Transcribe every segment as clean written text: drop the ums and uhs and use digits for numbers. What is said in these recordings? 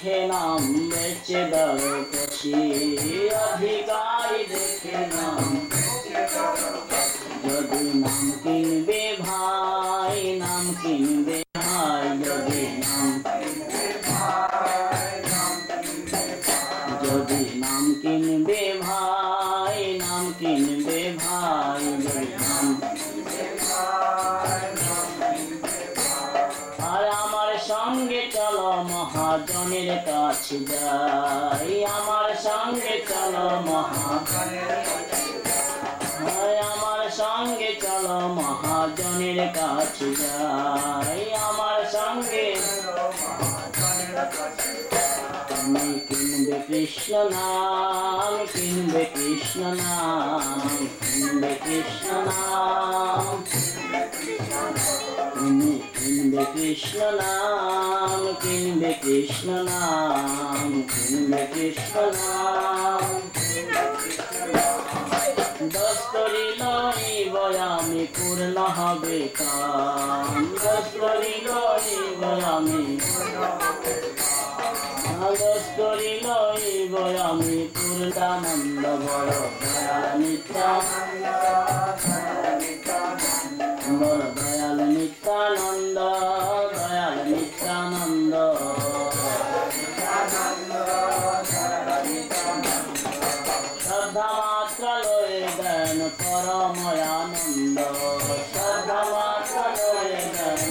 দেখে নাম বেচে দাও কষি, অধিকারী দেখে নাম। যদি নাম কিনবে ভাই, নাম কিনবে ভাই, যদি নাম, যদি নাম কিনবে ভাই, নাম কিনবে ভাই, যদি নাম। আর আমার সঙ্গে চলো মহাজনের কাছে যাই, আমার সঙ্গে চলো মহাজনের কাছে যাই, আমার সঙ্গে চলো মহাজনের কাছে যাই, আমার সঙ্গে। তুমি কিনবে কৃষ্ণ নাম, কিনবে কৃষ্ণ নাম, কিনবে কৃষ্ণ নাম। তুমি কিনবে কৃষ্ণ নাম, কিনবে কৃষ্ণ নাম, কিনবে কৃষ্ণ নাম। দোষ করিল এই বয়ামি পূর্ণ হবে কাম, দোষ করিল এই বয়ামি, দোষ করিল এই বয়ামি পূর্ণানন্দ বড় দয়াল নিত্যানন্দ, বড় দয়াল নিত্যানন্দ, দয়াল নিত্যানন্দ। শ্রদ্ধা মাত্র লয়ে দেন পরময়ানন্দ, শ্রদ্ধা মাত্র লয়ে দেন।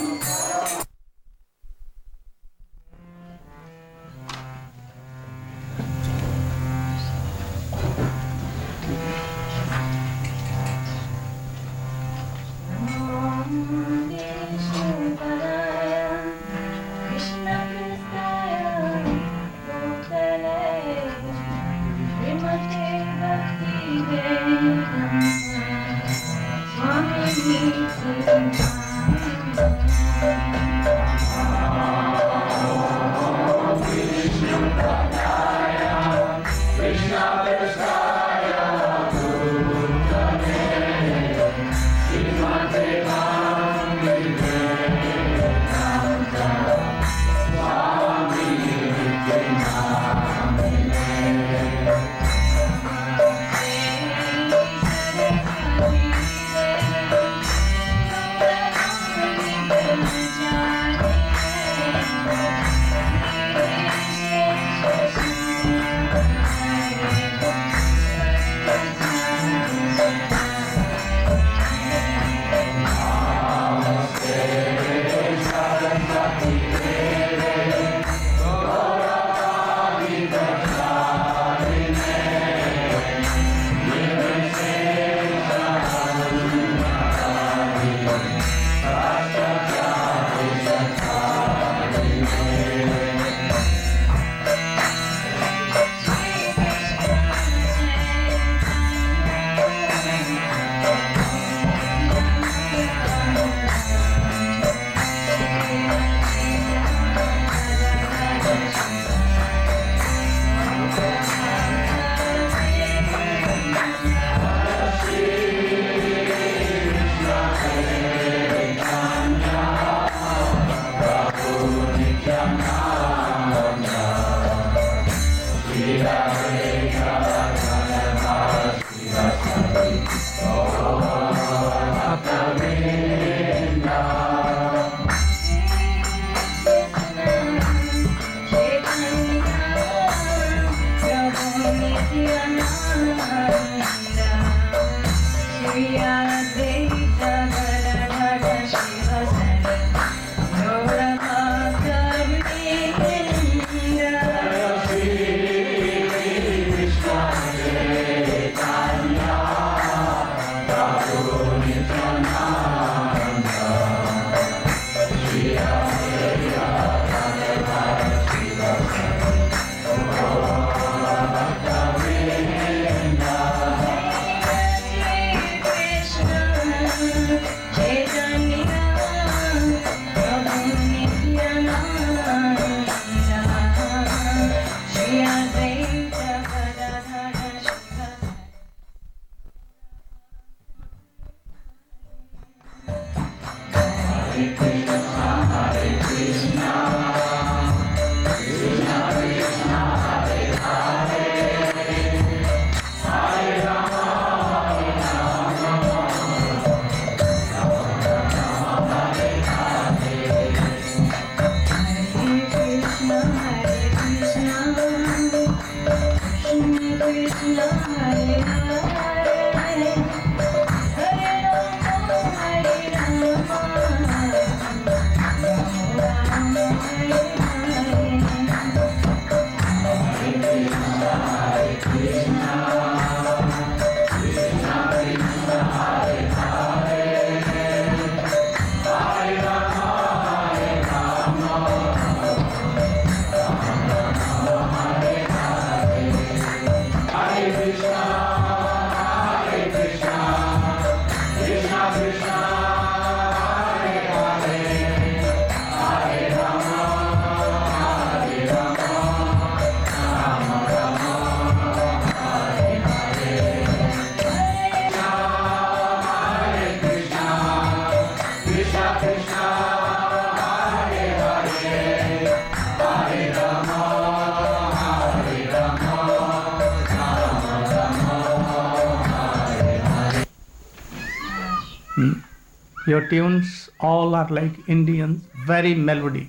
Your tunes all are like Indian, very melody.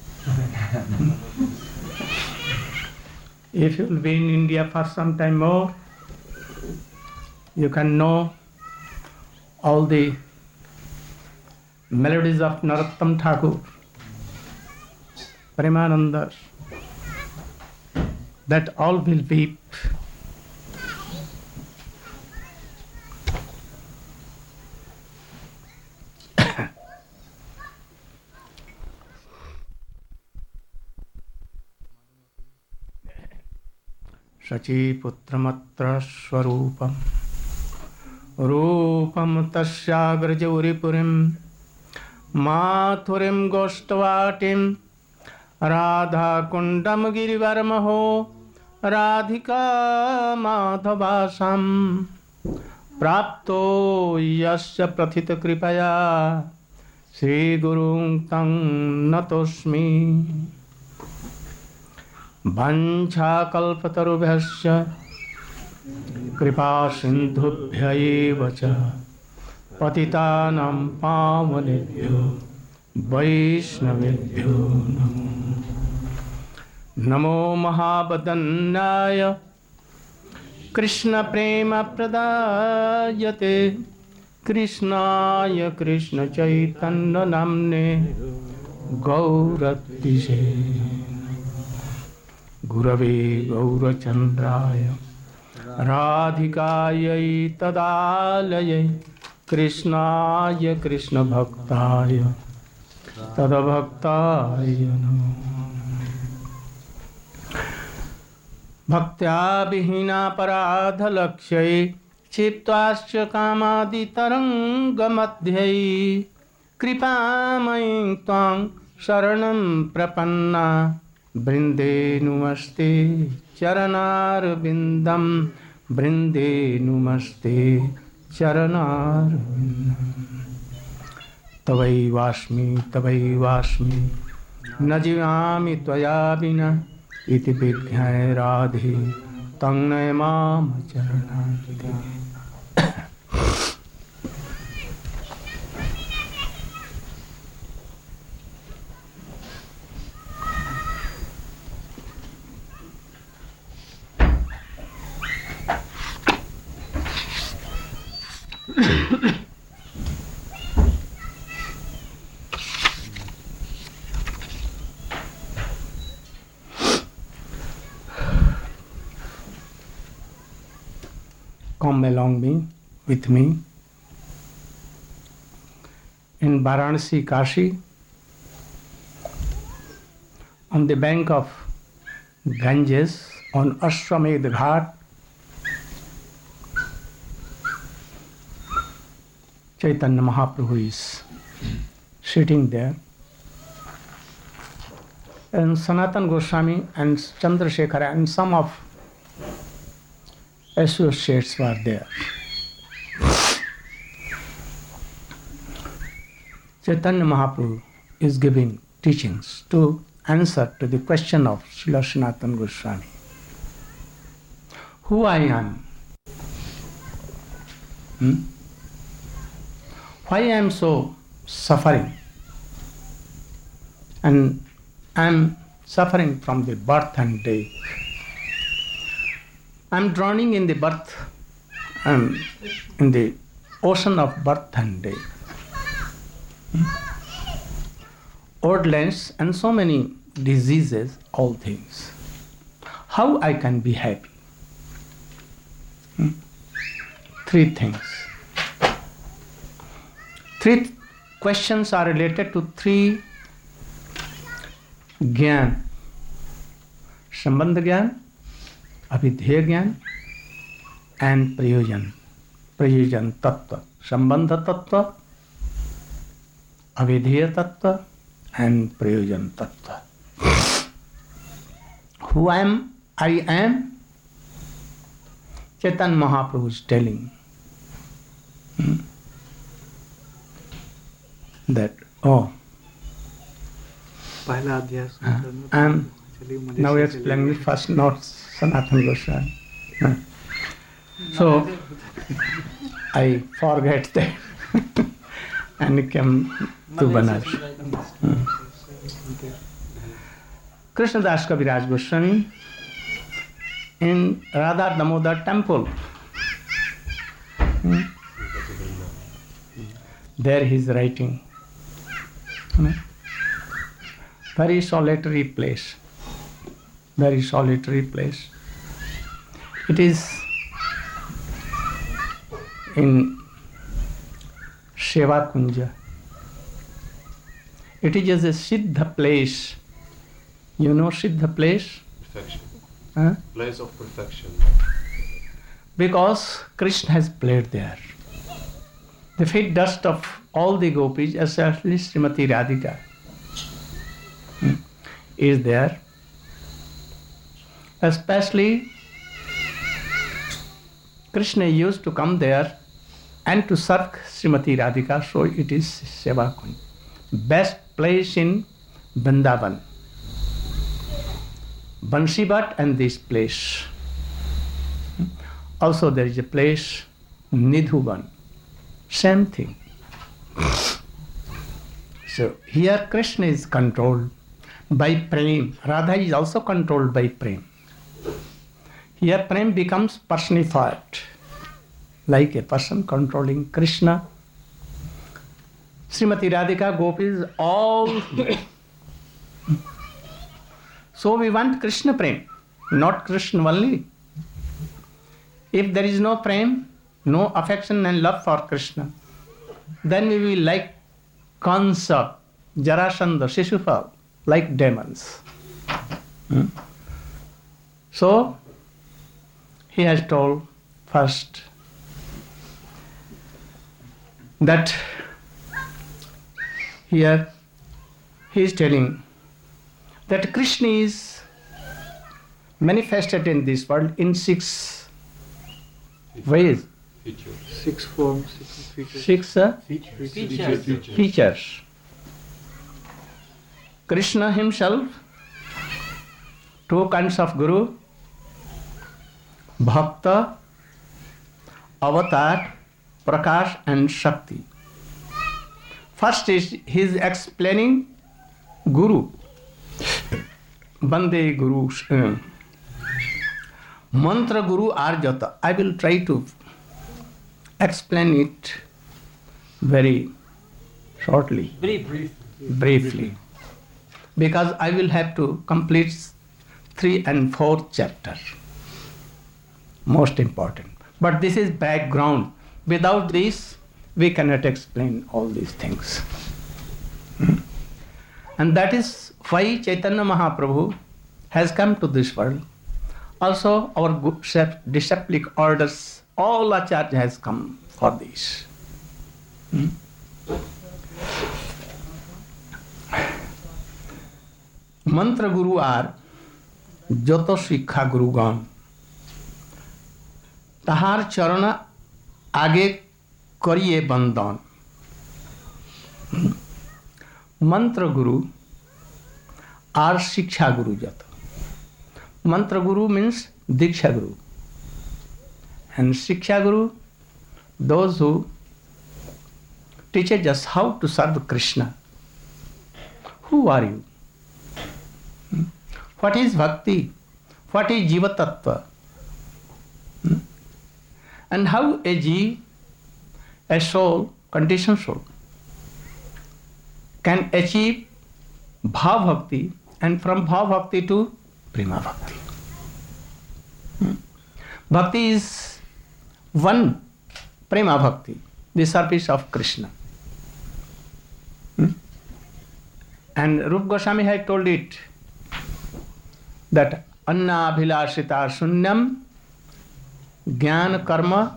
If you will be in India for some time more, you can know all the melodies of Narottam Thakur, Premananda, that all will weep. Shachiputramatra Swarupam Rupam Tasyagrajuripurim Mathurim Goshtavatim Radha Kundam Girivarmaho Radhika Madhavasam Prapto Yasya Prathita Kripaya Sri Gurung Tang Natosmi Vancha kalpatarubhyasya kripa sindhubhya eva cha patitanam pavanebhyo vaishnavebhyo namo mahabadannaya krishna prema pradayate krishnaya krishna chaitanya namne gauratise Gurave Gaurachandraya Radhikayai Tadalayai Krishnaya Krishna Bhaktaya Tadabhaktaya Namo Bhaktya Vihina Paradha Lakshai Chittasya Kamadi Taranga Madhyai Kripamayin Tvang Sharanam Prapanna Brinde numaste charanar bindam Brinde numaste charanar bindam Tavai Vasmi Najivami Tvaya Vina Iti Vidhyai Radhe Tangnay Mama Charanarti Come along with me. In Varanasi, Kashi, on the bank of Ganges, on Ashwamedh Ghat, Chaitanya Mahaprabhu is sitting there, and Sanatana Goswami and Chandrasekhara and some of associates were there. Chaitanya Mahaprabhu is giving teachings to answer to the question of Srila Sanatana Goswami. Who I am? Why I am so suffering? And I am suffering from the birth and death. I am drowning in the birth, in the ocean of birth and death. Old lands and so many diseases, all things. How I can be happy? Three things. Three questions are related to three Gyan. Sambandha Gyan, Abhidheya Gyan and Prayojan. Prayojan Tattva. Sambandha Tattva, Abhidheya Tattva and Prayojan Tattva. Who I am, Chaitanya Mahaprabhu is telling that, I am now explaining the first notes, Sanatana Goswami. So, I forget that. and came to Banaras. Krishna Das Kaviraj Goswami in Radha Damodar temple. There he is writing. Very solitary place. Very solitary place. It is in Seva Kunja. It is just a Siddha place. You know Siddha place? Perfection. Huh? Place of perfection. Because Krishna has played there. The feet dust of all the gopis, especially Srimati Radhika, is there. Especially Krishna used to come there and to serve Srimati Radhika, so it is Seva Kunj. Best place in Vrindavan. Bansibat and this place. Also there is a place, Nidhuvan. Same thing. So here Krishna is controlled by Prem. Radha is also controlled by Prem. Here Prem becomes personified, like a person controlling Krishna. Srimati Radhika, Gopis, all. So we want Krishna Prem, not Krishna only. If there is no Prem, no affection and love for Krishna, then we will like Kansa, Jarasandha, Shishupal, like demons. So, he has told first that here he is telling that Krishna is manifested in this world in 6 ways. Features. 6 forms, 6 features. 6 features. Krishna himself, 2 kinds of Guru, Bhakta, Avatar, Prakash and Shakti. First is he is explaining Guru. Bande Guru, Mantra Guru Arjata. I will try to explain it very shortly, briefly, because I will have to complete 3 and 4 chapters. Most important. But this is background. Without this, we cannot explain all these things. And that is why Chaitanya Mahaprabhu has come to this world. Also, our disciplic orders, all Acharya has come for this. Mantra Guru are Joto Shikha Gurugan. Tahar Charana Age Kariye Bandhan. Mantra Guru are Shiksha Guru Jata. Mantra Guru means Diksha Guru. And Shiksha Guru, those who teaches us how to serve Krishna. Who are you? What is Bhakti? What is Jiva Tattva? And how a Jiva, a soul, conditioned soul, can achieve Bhav Bhakti and from Bhav Bhakti to Prema Bhakti. Bhakti is one, Prema Bhakti, the service of Krishna. And Rupa Goswami had told it that Anna Bhilashita Sunyam Jnana Karma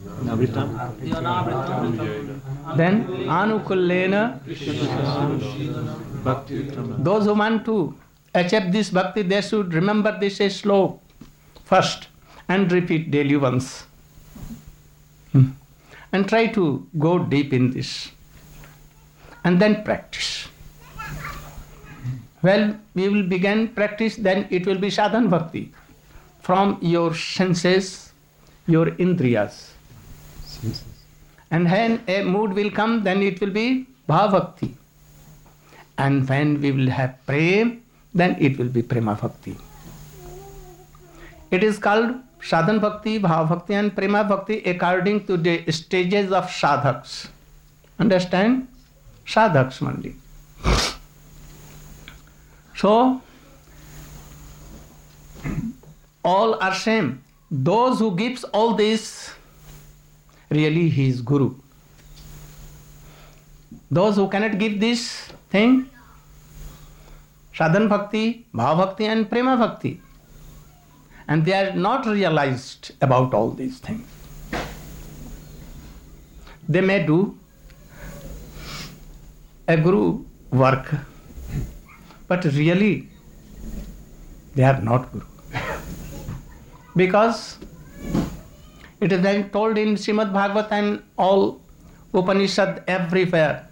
then Anukullena. Those who want to achieve this bhakti, they should remember this sloka first and repeat daily once. And try to go deep in this. And then practice. Well, we will begin practice, then it will be sadhana bhakti. From your senses, your indriyas. And when a mood will come, then it will be bhava bhakti. And when we will have prem, then it will be prema bhakti. It is called sadhan bhakti, bhava bhakti and prema bhakti according to the stages of sadhaks. Understand? Sadhaks only. So, all are same. Those who gives all this, really he is Guru. Those who cannot give this thing, sadhan bhakti, bhava bhakti and prema bhakti, and they are not realized about all these things. They may do a Guru work, but really they are not Guru. Because it is then told in Srimad Bhagavatam and all Upanishad everywhere.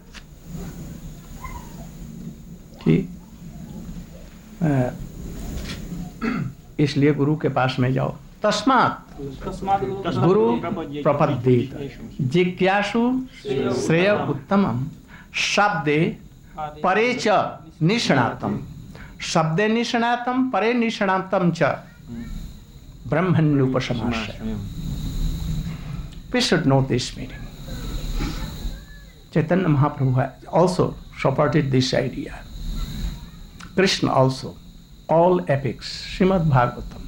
इसलिए गुरु के पास में जाओ. तस्मात् गुरु प्रपद्येत जिज्ञासु श्रेय उत्तमम शब्दे परे च निष्णातम. शब्दे निष्णातम परे निष्णातम च ब्रह्मण्युपशमाश्रय. We should know this meaning. Chaitanya Mahaprabhu has also supported this idea. Krishna also. All epics, Srimad Bhagavatam.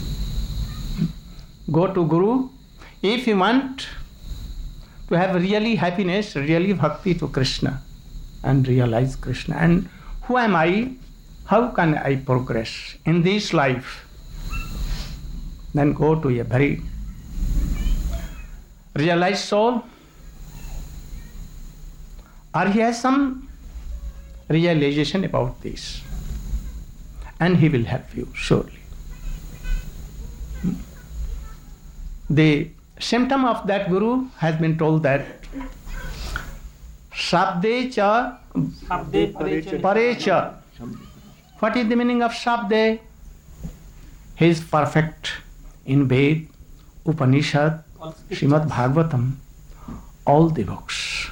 Go to Guru if you want to have really happiness, really bhakti to Krishna and realize Krishna. And who am I? How can I progress in this life? Then go to a very realized soul, or he has some realization about this, and he will help you surely. The symptom of that Guru has been told that Shabde cha pare cha. What is the meaning of Shabde? He is perfect in Ved, Upanishad, Srimad Bhagavatam, all the books.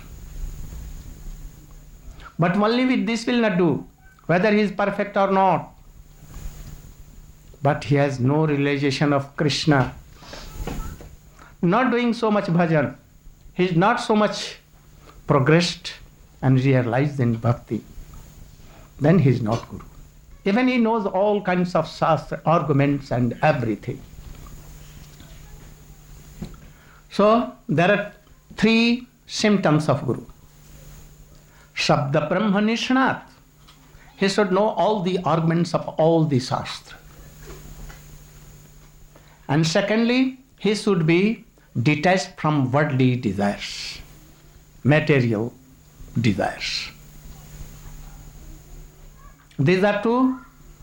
But only with this will not do, whether he is perfect or not. But he has no realization of Krishna. Not doing so much bhajan. He is not so much progressed and realized in bhakti. Then he is not Guru. Even he knows all kinds of shastra, arguments and everything. So, there are three symptoms of Guru. Shabda Brahma Nishnat. He should know all the arguments of all the shastra. And secondly, he should be detached from worldly desires, material desires. These are two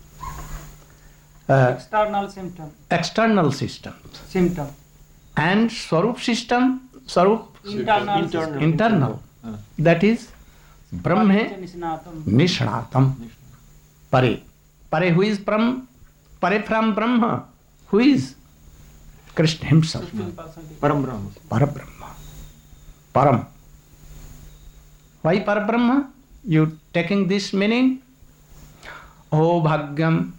external symptom. External systems. Symptom. And Swarup system, Swarup internal. That is Brahme Nishnatam. Pare. Pare, who is Pare from Brahma? Who is? Krishna himself. Param. Parabrahma. Param. Why Parabrahma? You taking this meaning? Oh Bhagyam,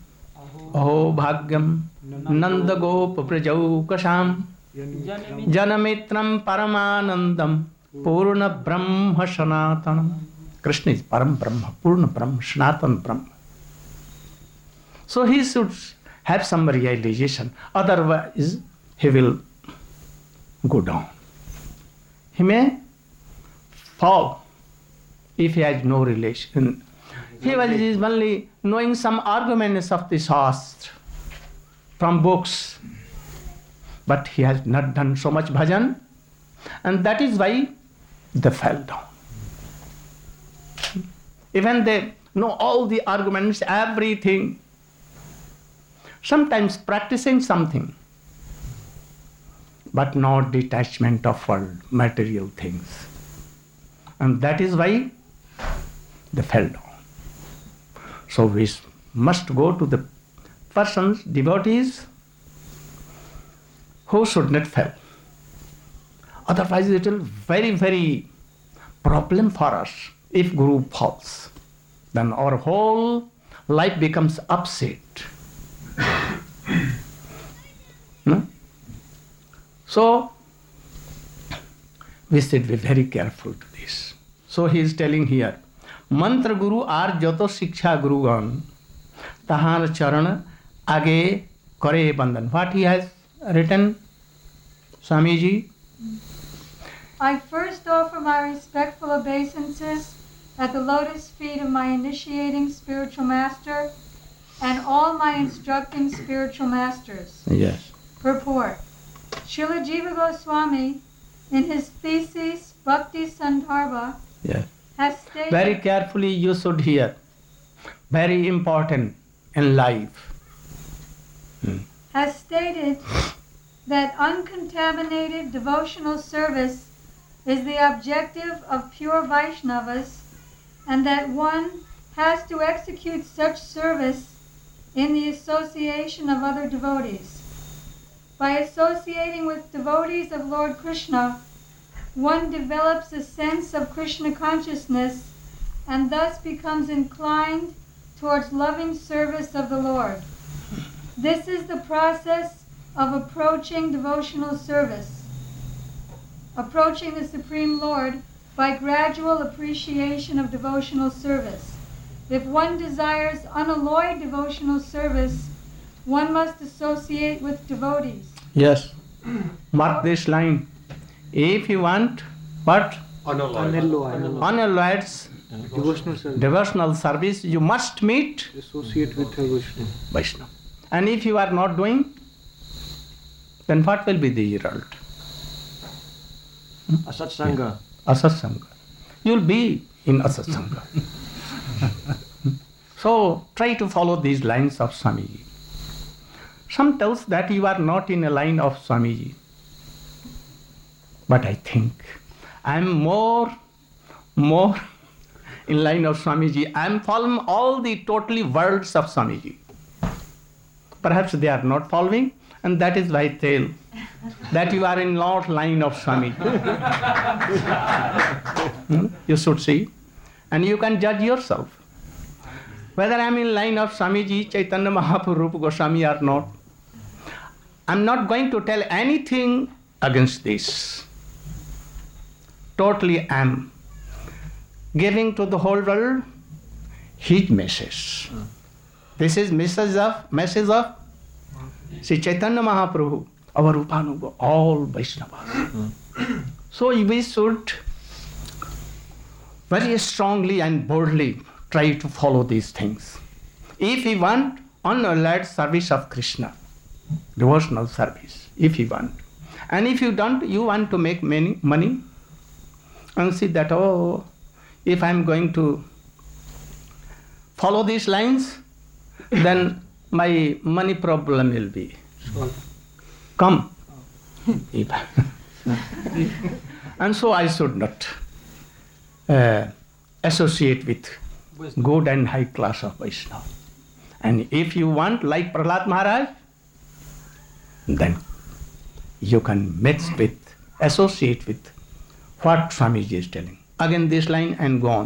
Nanda Gop Prajaukasham, Janamitram Paramanandam, Purna Brahma Sanatanam. Krishna is Param Brahma, Purna Brahma, Sanatan Brahma. So he should have some realization, otherwise he will go down. He may fall if he has no relation. He is only knowing some arguments of the Shastra from books, but he has not done so much bhajan, and that is why they fell down. Even they know all the arguments, everything, sometimes practicing something, but not detachment of world, material things. And that is why they fell down. So we must go to the persons, devotees, who should not fail. Otherwise it will very, very problem for us. If Guru falls, then our whole life becomes upset. No? So, we should be very careful to this. So he is telling here, Mantra Guru are joto Shiksha Guru gan, tahar charan age kare bandan. What he has written, Swamiji? I first offer my respectful obeisances at the lotus feet of my initiating spiritual master and all my instructing spiritual masters. Yes. Purport. Srila Jiva Goswami, in his thesis Bhakti Sandarbha, Yes. has stated... Very carefully you should hear. Very important in life. has stated that uncontaminated devotional service is the objective of pure Vaishnavas, and that one has to execute such service in the association of other devotees. By associating with devotees of Lord Krishna, one develops a sense of Krishna consciousness and thus becomes inclined towards loving service of the Lord. This is the process of approaching devotional service, approaching the Supreme Lord by gradual appreciation of devotional service. If one desires unalloyed devotional service, one must associate with devotees. Yes. Mark this line. If you want what? Unalloyed Devotional service. devotional service, you must meet Associate with a Vishnu. Vaishnava. And if you are not doing, then what will be the result? Asatsanga. Asatsanga. You will be in asatsanga. So try to follow these lines of Swamiji. Some tells that you are not in a line of Swamiji. But I think I am more in line of Swamiji. I am following all the totally words of Swamiji. Perhaps they are not following, and that is why I tell that you are in not line of Swamiji. You should see, and you can judge yourself whether I am in line of Swamiji, Chaitanya Mahaprabhu, Rupa Goswami or not. I am not going to tell anything against this. Totally I am giving to the whole world his message. This is message of Sri Chaitanya Mahaprabhu, our Upanuga, all Vaishnavas. So we should very strongly and boldly try to follow these things. If we want unalloyed service of Krishna, devotional service, if you want. And if you don't, you want to make money, and see that, oh, if I am going to follow these lines, then my money problem will be come. And so I should not associate with good and high class of Vaishnava. And if you want, like Prahlad Maharaj, then you can mix with, associate with what Swamiji is telling. Again this line and go on.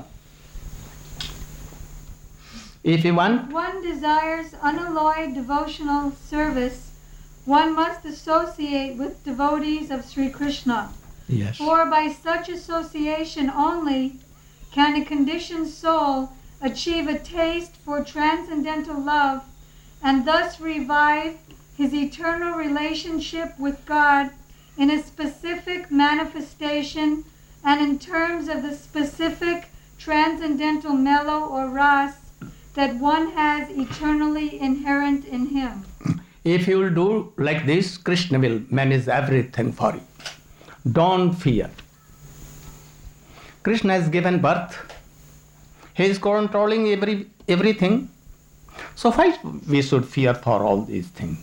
If you want, One desires unalloyed devotional service, one must associate with devotees of Sri Krishna. yes, For by such association only can a conditioned soul achieve a taste for transcendental love and thus revive his eternal relationship with God in a specific manifestation and in terms of the specific transcendental mellow or ras that one has eternally inherent in him. if you will do like this, Krishna will manage everything for you. Don't fear. Krishna has given birth. He is controlling everything. So why we should fear for all these things?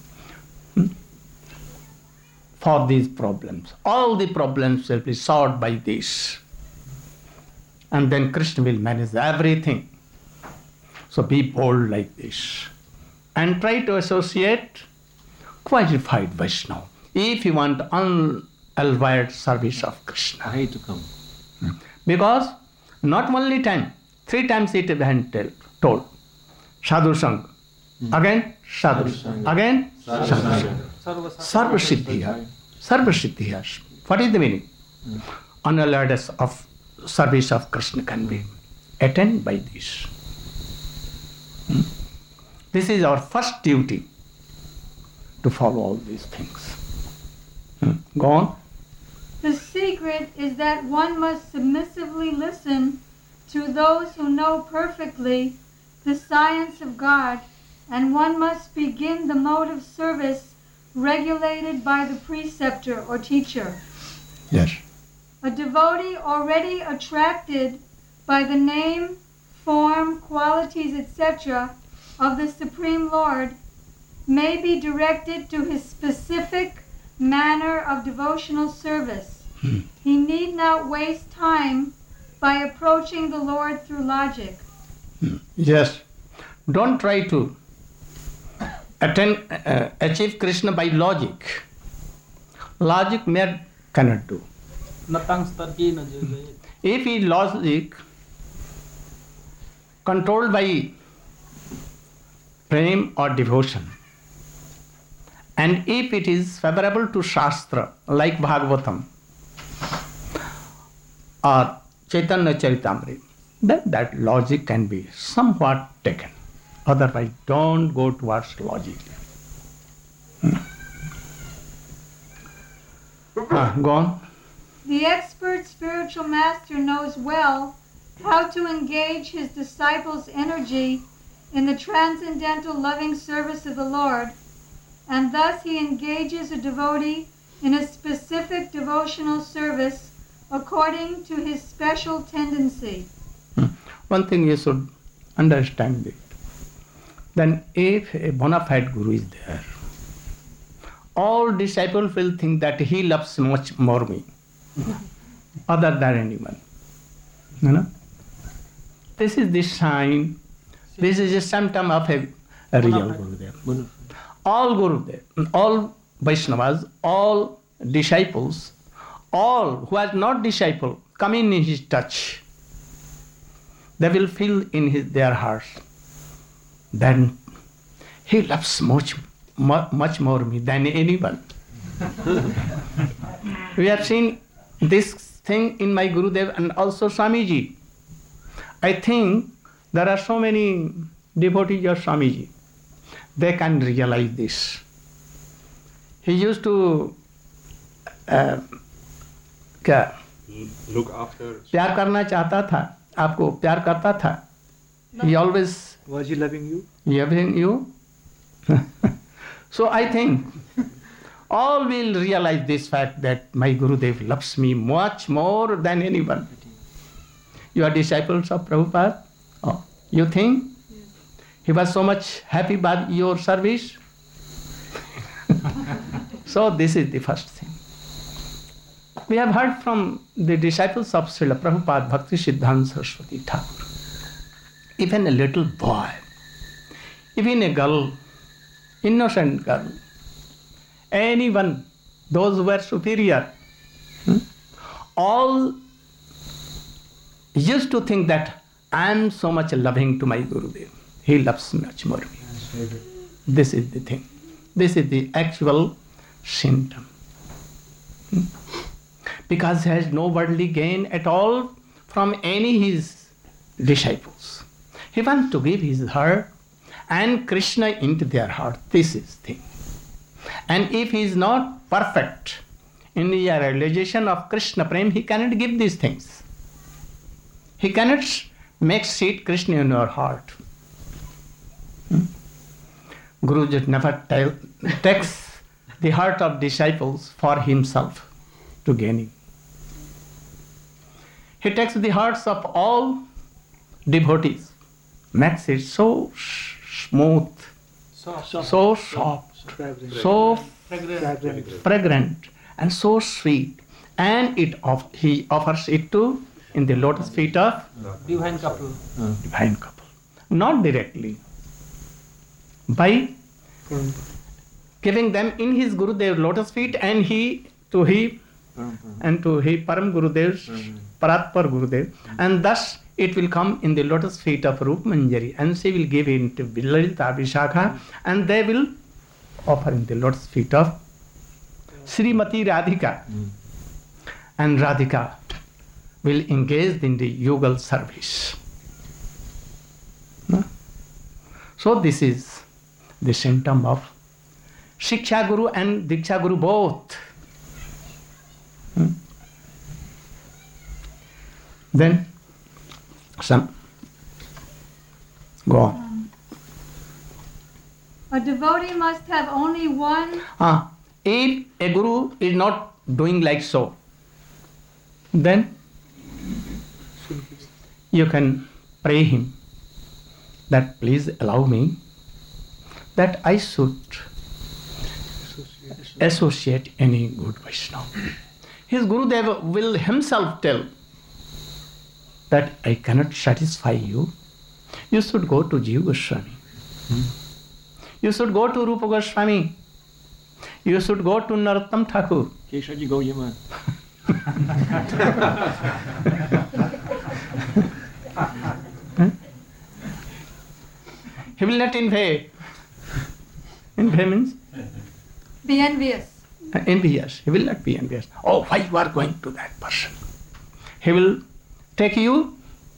For these problems. All the problems will be solved by this. And then Krishna will manage everything. So be bold like this. And try to associate qualified Vaishnava. If you want elevate service of Krishna. I hate to come. Because not only time, 3 times it been told. Sadhu Sang. Again, Sadhu Sang. Again, Sadhu Sang. Sarva Siddhiya. Sarva Siddhiya. What is the meaning? Unalloyedness of service of Krishna can be attained by this. This is our first duty, to follow all these things. Go on. The secret is that one must submissively listen to those who know perfectly the science of God, and one must begin the mode of service regulated by the preceptor or teacher. Yes. A devotee already attracted by the name, form, qualities, etc. of the Supreme Lord may be directed to his specific manner of devotional service. He need not waste time by approaching the Lord through logic. Yes. Don't try to achieve Krishna by logic. Logic mere cannot do. If is logic controlled by prem or devotion, and if it is favorable to Shastra like Bhagavatam or Chaitanya Charitamrita, then that logic can be somewhat taken. Otherwise, don't go towards logic. Go on. The expert spiritual master knows well how to engage his disciples' energy in the transcendental loving service of the Lord, and thus he engages a devotee in a specific devotional service according to his special tendency. One thing you should understand it. Then if a bona fide guru is there, all disciples will think that he loves much more me other than anyone. You know? This is the sign, this is a symptom of a real Gurudev. All Gurudev, all Vaishnavas, all disciples, all who are not disciple, come in his touch. They will feel in their hearts. Then he loves much more me than anyone. We have seen this thing in my Gurudev and also Swamiji. I think there are so many devotees of Swamiji. They can realize this. He used to look after. प्यार करना चाहता था, आपको प्यार करता था. He always Was he loving you? loving you. So I think all will realize this fact that my Gurudev loves me much more than anyone. You are disciples of Prabhupada? Oh, you think? He was so much happy by your service? So this is the first thing. We have heard from the disciples of Srila Prabhupada, Bhakti Siddhanta Saraswati Thakur. Even a little boy, even a girl, innocent girl, anyone, those who were superior, all used to think that I am so much loving to my Gurudev. He loves much more me. This is the thing. This is the actual symptom. Because he has no worldly gain at all from any his disciples. He wants to give his heart and Krishna into their heart. This is the thing. And if he is not perfect in the realization of Krishna Prem, he cannot give these things. He cannot make seat Krishna in your heart. Guru just never takes the heart of disciples for himself to gaining. He takes the hearts of all devotees, makes it so smooth, so soft, so fragrant, and so sweet, and he offers it to in the lotus feet of Divine couple. Divine couple. Not directly, by giving them in his Gurudev lotus feet, and he and to his Param Gurudev, Paratpar Gurudev, and thus it will come in the lotus feet of Rup Manjari, and she will give it to Lalita Vishakha, and they will offer in the lotus feet of Srimati Radhika, and Radhika will engage in the Yugal service. No? So this is the symptom of Shiksha Guru and Diksha Guru both. Then some go on. A devotee must have only one. If a guru is not doing like so, then you can pray him that please allow me that I should associate any good Vaishnava. His Gurudev will himself tell that I cannot satisfy you. You should go to Jiva Goswami. You should go to Rupa Goswami. You should go to Narottam Thakur. Keshaji go Yaman. He will not invade. Invade means? Be envious. Envious. He will not be envious. Oh, why you are going to that person? He will take you.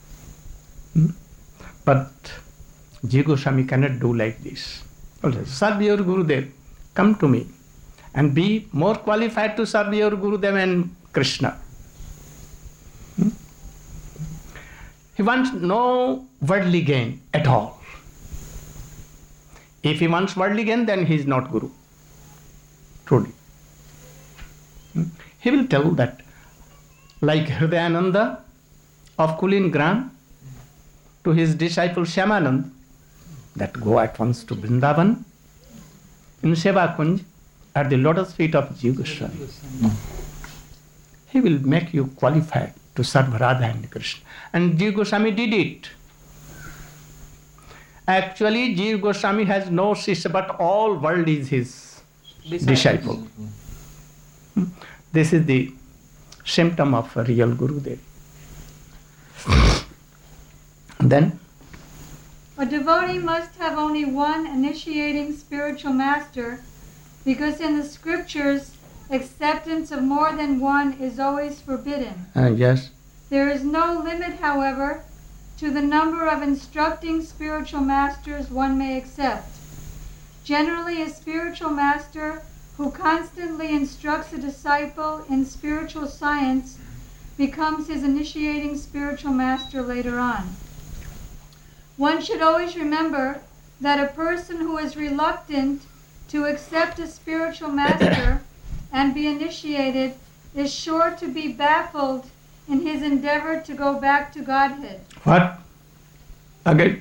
But Jiva Goswami cannot do like this. Also, serve your Gurudev. Come to me and be more qualified to serve your Gurudev and Krishna. He wants no worldly gain at all. If he wants worldly gain, then he is not Guru. Truly. He will tell that, like Hridayananda of Kulin Gram to his disciple Shyamanand, that go at once to Vrindavan in Seva Kunj at the lotus feet of Jiva Goswami. He will make you qualified to serve Radha and Krishna. And Jiva Goswami did it. Actually, Jiva Goswami has no Shishya, but all world is his disciple. This is the symptom of a real Gurudev. Then A devotee must have only one initiating spiritual master, because in the scriptures, acceptance of more than one is always forbidden. yes, There is no limit, however, to the number of instructing spiritual masters one may accept. Generally, a spiritual master who constantly instructs a disciple in spiritual science becomes his initiating spiritual master later on. One should always remember that a person who is reluctant to accept a spiritual master and be initiated is sure to be baffled in his endeavor to go back to Godhead. what? Again?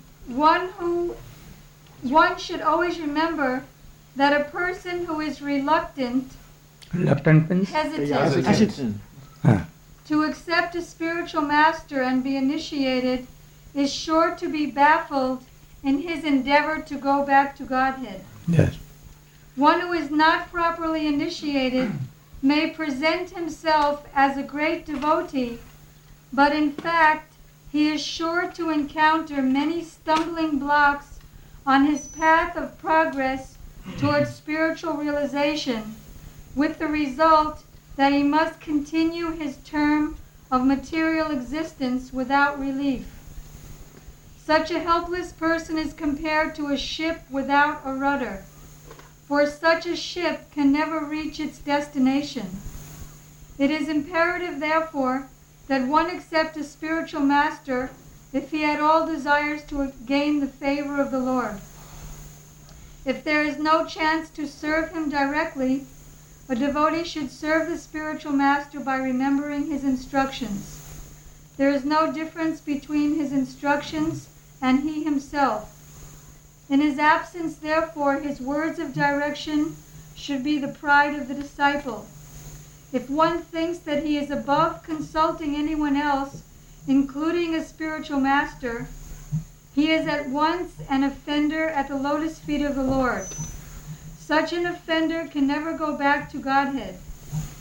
One should always remember that a person who is reluctant, Reluctant means? hesitant to accept a spiritual master and be initiated is sure to be baffled in his endeavor to go back to Godhead. Yes. One who is not properly initiated may present himself as a great devotee, but in fact he is sure to encounter many stumbling blocks on his path of progress towards spiritual realization, with the result that he must continue his term of material existence without relief. Such a helpless person is compared to a ship without a rudder, for such a ship can never reach its destination. It is imperative, therefore, that one accept a spiritual master if he at all desires to gain the favor of the Lord. If there is no chance to serve him directly, a devotee should serve the spiritual master by remembering his instructions. There is no difference between his instructions and he himself. In his absence, therefore, his words of direction should be the pride of the disciple. If one thinks that he is above consulting anyone else, including a spiritual master, he is at once an offender at the lotus feet of the Lord. Such an offender can never go back to Godhead.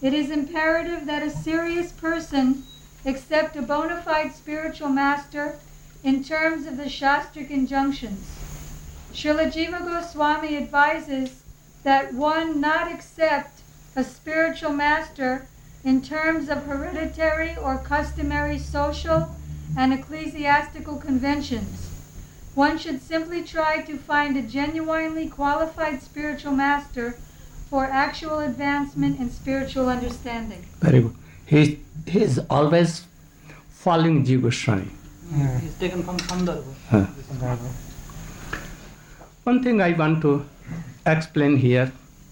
it is imperative that a serious person accept a bona fide spiritual master in terms of the Shastric injunctions. Srila Jiva Goswami advises that one not accept a spiritual master in terms of hereditary or customary social and ecclesiastical conventions. One should simply try to find a genuinely qualified spiritual master for actual advancement in spiritual understanding. Very good. He is always following Jiva Goswami. He's taken from Sandarbha. One thing I want to explain here,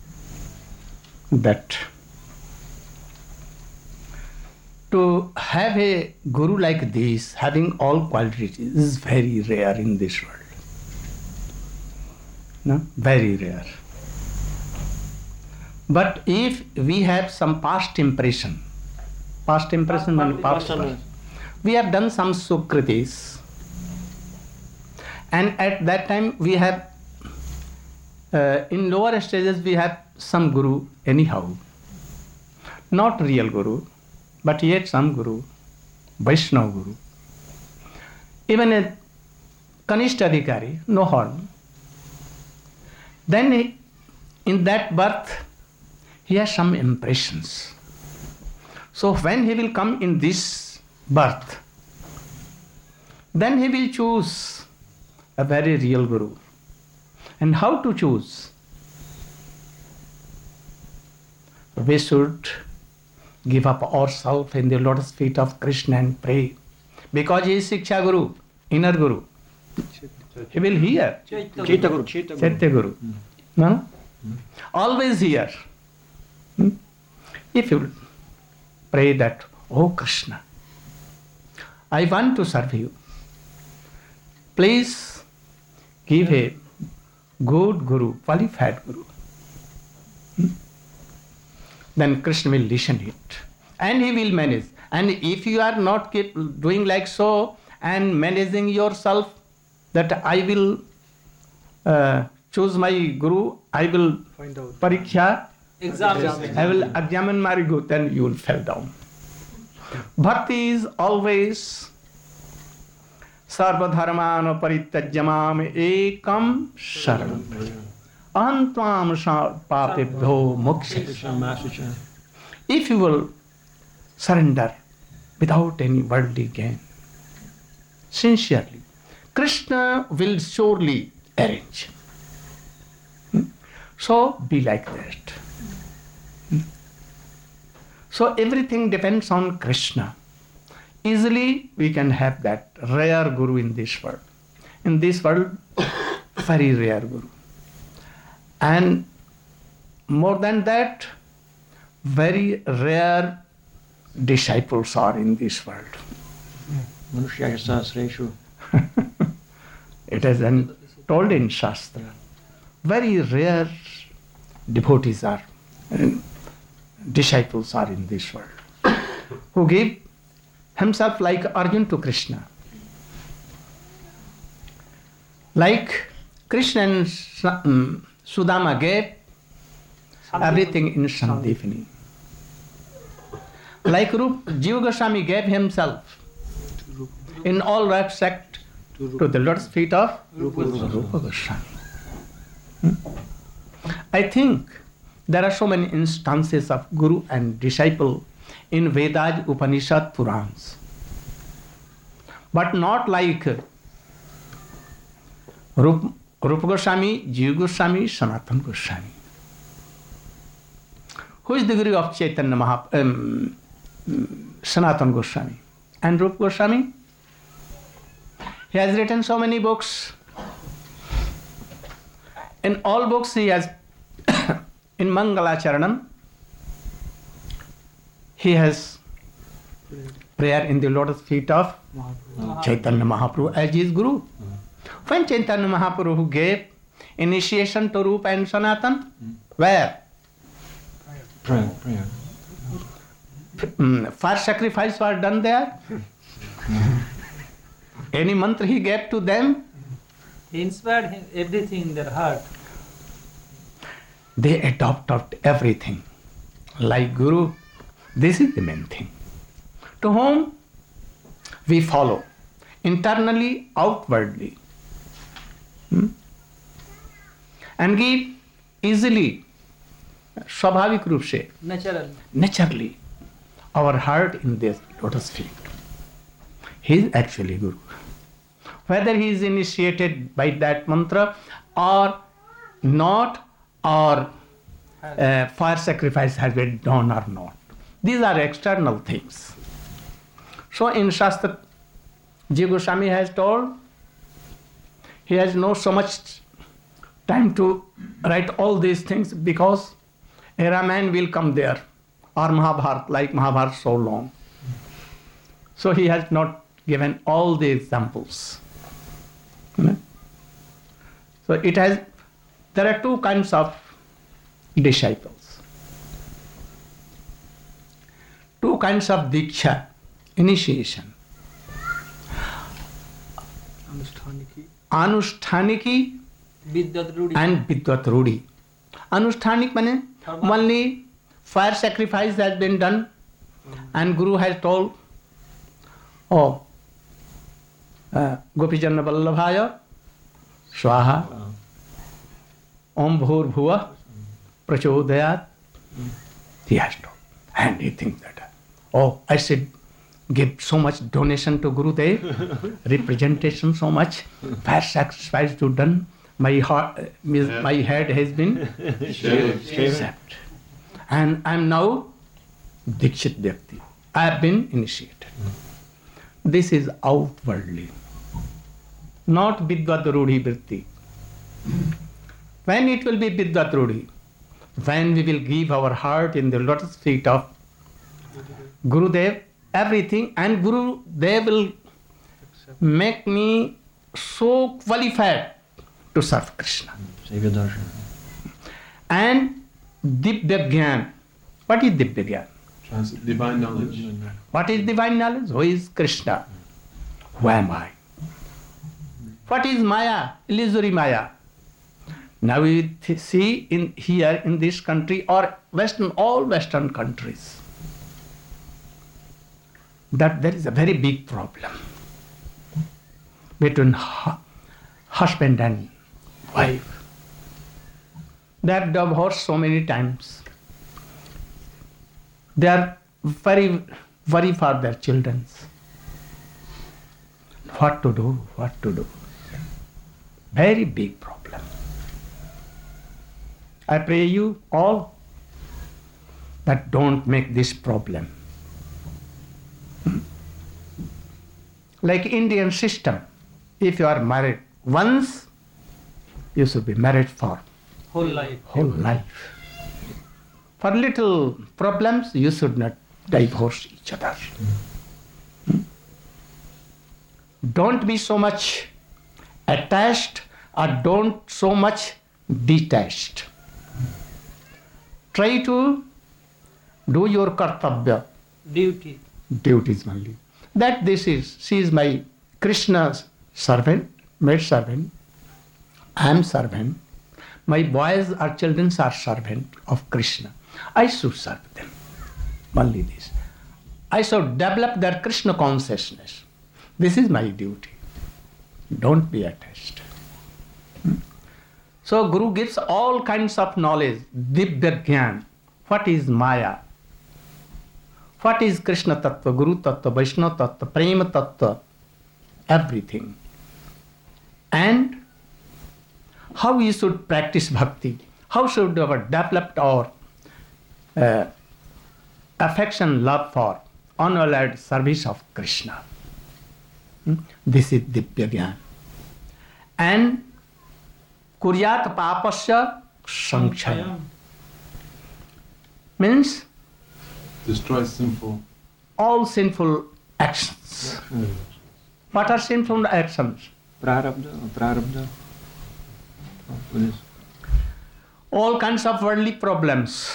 that to have a guru like this, having all qualities, is very rare in this world. No? Very rare. But if we have some past impression and past we have done some sukritis, and at that time we have in lower stages we have some guru anyhow, not real guru, but yet some guru, Vaishnava guru, even a Kanishta Adhikari, no harm. Then in that birth he has some impressions. So when he will come in this birth, then he will choose a very real guru. And how to choose? We should give up ourselves in the lotus feet of Krishna and pray. Because he is Siksha Guru, inner Guru. He will hear. Chaitya Guru. No? Always hear. If you pray that, oh Krishna, I want to serve you. Please give a good Guru, qualified Guru. Then Krishna will listen to it. And he will manage. And if you are not keep doing like so and managing yourself, that I will choose my Guru, I will Find out. pariksha, Examine. I will examine my Guru, then you will fall down. Bhakti is always sarva dharmano parityajamam ekam sharanam. Aham tvam papebhyo moksha. If you will surrender without any worldly gain, sincerely, Krishna will surely arrange. So be like that. So everything depends on Krishna. Easily we can have that rare Guru in this world. In this world, very rare Guru. And more than that, very rare disciples are in this world. It has been told in Shastra. Very rare devotees are, disciples are in this world, who give himself like Arjuna to Krishna. Like Krishna and Sudama gave everything in Sandipani. Like Jiva Goswami gave himself in all respect to the lotus feet of Rupa Goswami. I think there are so many instances of Guru and disciple in Vedas, Upanishad, Purans. But not like Rupa Goswami, Jiva Goswami, Sanatana Goswami. Who is the Guru of Chaitanya Mahaprabhu? Sanatana Goswami. And Rupa Goswami? He has written so many books. In all books he has, in Mangalacharanam, he has prayer in the lotus feet of Chaitanya Mahaprabhu as his Guru. When Chaitanya Mahaprabhu gave initiation to Rupa and Sanatan, where? Prayer. Fire sacrifice was done there. Any mantra he gave to them, He inspired everything in their heart. they adopted everything. Like Guru, This is the main thing. To whom we follow, internally, outwardly. And give easily, स्वाभाविक रूप से, naturally, our heart in this lotus feet. He is actually Guru. Whether he is initiated by that mantra or not, or fire sacrifice has been done or not. These are external things. So in Shastra, Jiva Goswami has told, he has no so much time to write all these things because a Ramayana will come there, or Mahabharata, like Mahabharata so long. So he has not given all the examples. So there are two kinds of disciples. Two kinds of diksha, initiation. Anushthaniki and Vidvat Rudi. Anushthanik means only fire sacrifice has been done and Guru has told, oh, Gopijanna Vallabhaya, Swaha, Om Bhur Bhuva, Prachodayat. He has told. And he thinks that, oh, I should give so much donation to Gurudev, representation so much, fire sacrifice to done, my head has been shaved. And I am now Dikshit Vyakti. I have been initiated. This is outwardly, not Vidvat Rudhi Vritti. When it will be Vidvat Rudhi? When we will give our heart in the lotus feet of Gurudev, everything, and Gurudev will make me so qualified to serve Krishna. And Divya Gyan. What is Divya Gyan? Divine knowledge. What is divine knowledge? Who is Krishna? Who am I? What is Maya? Illusory Maya. Now we see here in this country or all Western countries that there is a very big problem between husband and wife. They have divorced so many times. They are very worried for their children. What to do? What to do? Very big problem. I pray you all that don't make this problem. Like Indian system, if you are married once, you should be married for whole life. Whole life. For little problems, you should not divorce each other. Don't be so much attached or don't so much detached. Try to do your kartabya. Duties only. That she is my Krishna's servant, maid servant. I am servant. My boys or children are servant of Krishna. I should serve them. Only this. I should develop their Krishna consciousness. This is my duty. Don't be attached. So Guru gives all kinds of knowledge. Divya Gyan. What is Maya? What is Krishna Tattva, Guru Tattva, Vaishnava Tattva, Prema Tattva? Everything. And how we should practice bhakti. How should we develop our affection, love for unalloyed service of Krishna. This is Divya Gyan. And Kuryat Papasya Sanchayam means destroy all sinful actions. What are sinful actions? Prarabdha. All kinds of worldly problems.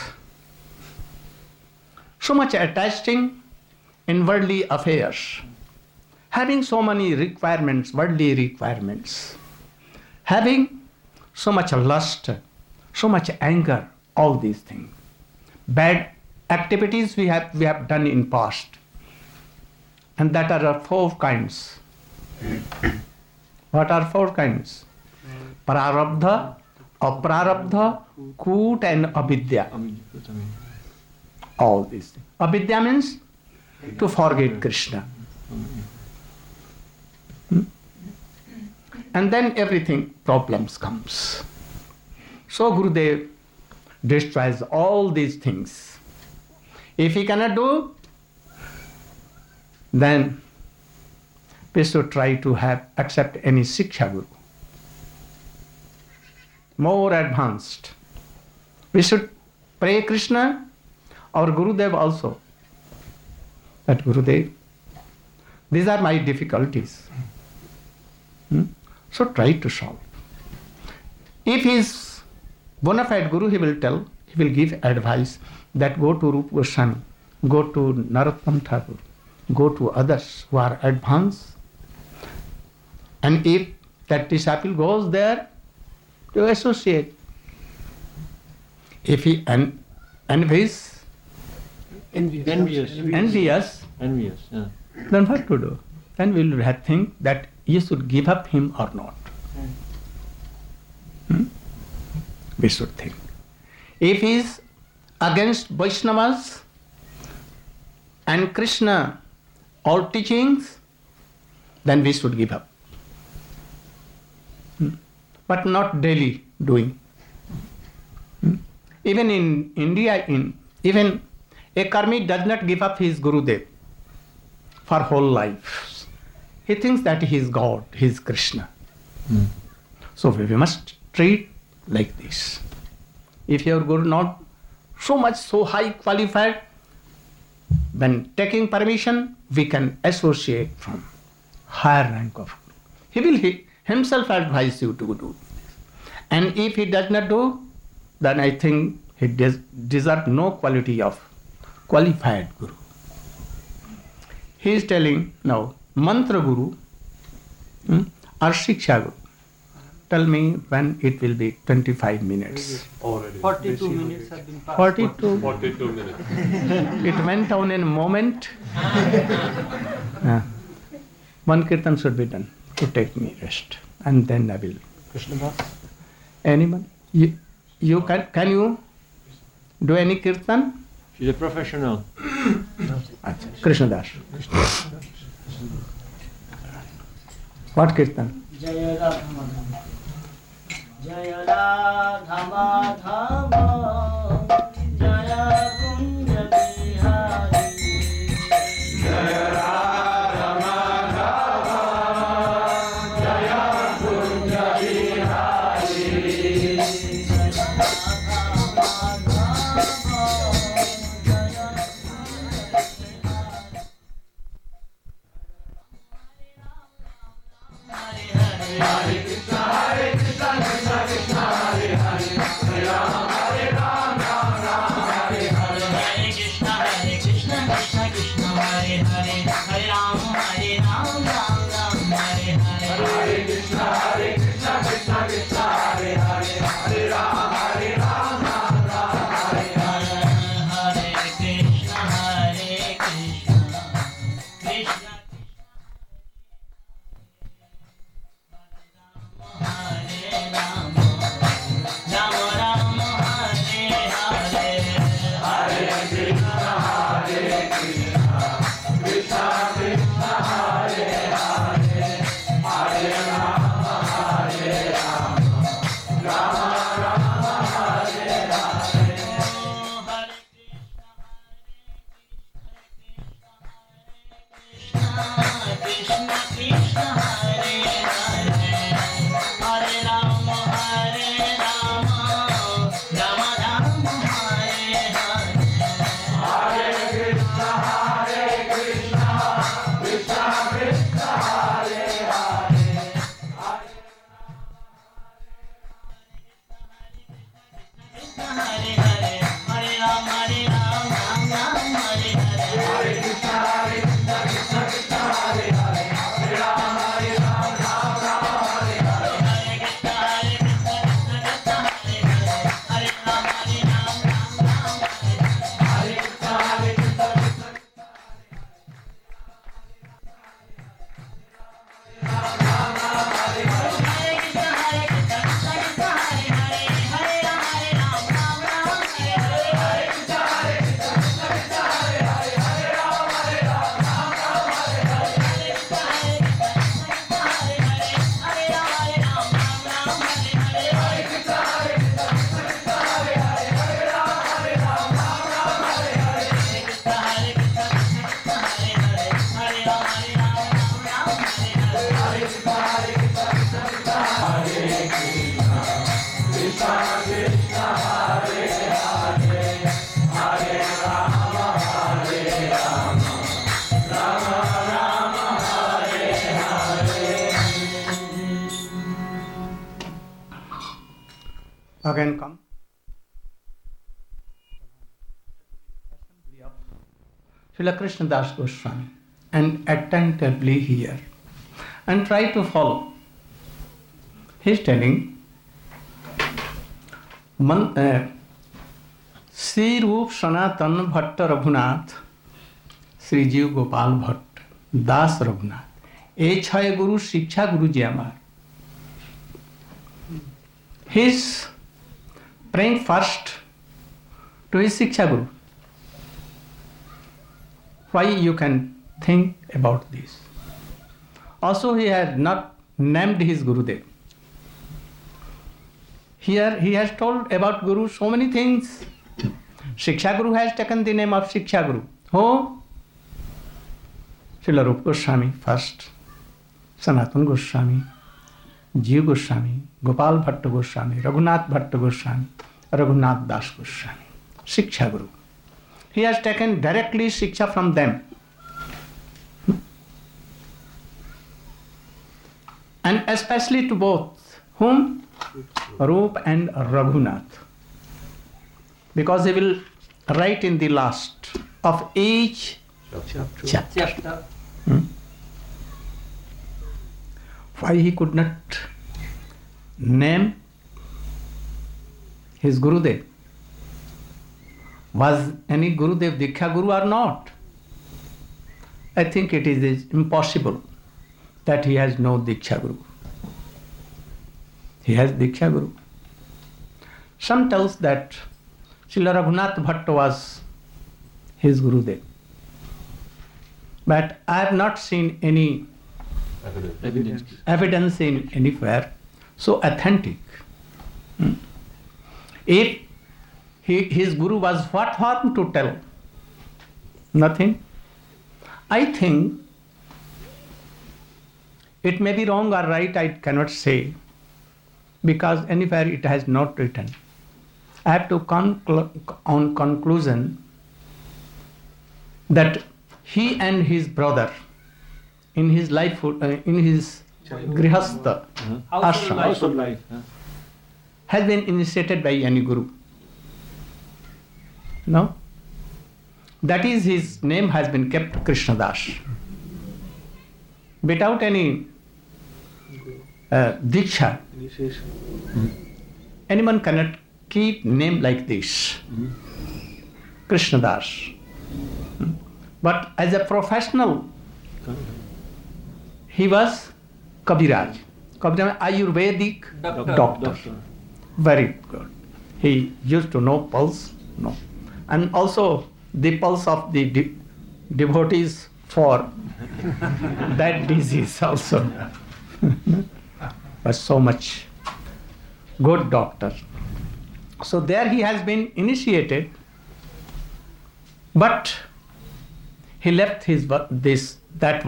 So much attaching in worldly affairs. Having so many requirements, worldly requirements. Having so much lust, so much anger, all these things. Bad activities we have done in past, and that are of 4 kinds. What are 4 kinds? Prarabdha, aprarabdha, kut, and avidya. All these things. Avidya means to forget Krishna. And then everything, problems comes. So Gurudev destroys all these things. If he cannot do, then we should try to accept any Siksha Guru. More advanced. We should pray Krishna, our Gurudev also. That Gurudev, these are my difficulties. So try to solve. If he is bona fide Guru, he will give advice that go to Rupa Goswami, go to Narottam Thakur, go to others who are advanced. And if that disciple goes there to associate, if he envious, Envious. Yeah. then what to do? Then we will think that you should give up him or not. We should think. If he is against Vaishnavas and Krishna, all teachings, then we should give up. But not daily doing. Even in India, even a karmi does not give up his Gurudev for whole life. He thinks that he is God, he is Krishna. So we must treat like this. If your Guru not so high qualified, then taking permission, we can associate from higher rank of Guru. He will himself advise you to do. And if he does not do, then I think he deserves no quality of qualified Guru. He is telling now, Mantra Guru or Shiksha Guru. Tell me when it will be 25 minutes. Already. 42 minutes have been passed. 42. 42 minutes. It went on in a moment. One kirtan should be done to take me rest. And then I will. Krishna Das. Anyone? You can you do any kirtan? She's a professional. Achha, Krishna Das. What kirtan? Jaya Radha Madhava, Jaya Radha Madhava, Jaya Kunja Bihari, Jaya Radha Madhava, Jaya Kunja Bihari, Again come. Srila Krishna Das Goswami, and attentively hear and try to follow. He is telling Sri Rup Sanatan Bhatta Raghunath, Sri Jiv Gopal Bhatt, Das Raghunath, ए छय गुरु शिक्षा गुरु जी हमार. He is praying first to his Shiksha Guru. Why you can think about this? Also he has not named his Gurudev. Here he has told about Guru so many things. Shiksha Guru has taken the name of Shiksha Guru. Who? Srila Rupa Goswami first, Sanatana Goswami, Jiva Goswami, Gopal Bhatta Goswami, Raghunath Bhatta Goswami, Raghunath Das Goswami. Shiksha Guru. He has taken directly Shiksha from them. And especially to both. Whom? Rup and Raghunath. Because he will write in the last of each chapter. Why he could not name his Gurudev? Was any Gurudev Diksha Guru or not? I think it is impossible that he has no Diksha Guru. He has Diksha Guru. Some tells that Srila Raghunath Bhatta was his Gurudev. But I have not seen any evidence in anywhere so authentic. If his Guru was what harm to tell? Nothing. I think it may be wrong or right, I cannot say, because anywhere it has not written. I have to on conclusion that he and his brother in his life, in his grihastha ashram, has been initiated by any Guru. No? That is, his name has been kept Krishnadas. Without any Diksha, anyone cannot keep name like this. Krishnadas. But as a professional, he was Kabiraj. Kabiraj, Ayurvedic doctor. Very good. He used to know pulse, no. And also the pulse of the devotees for that disease also. Was so much good doctor. So there he has been initiated, but he left his brothers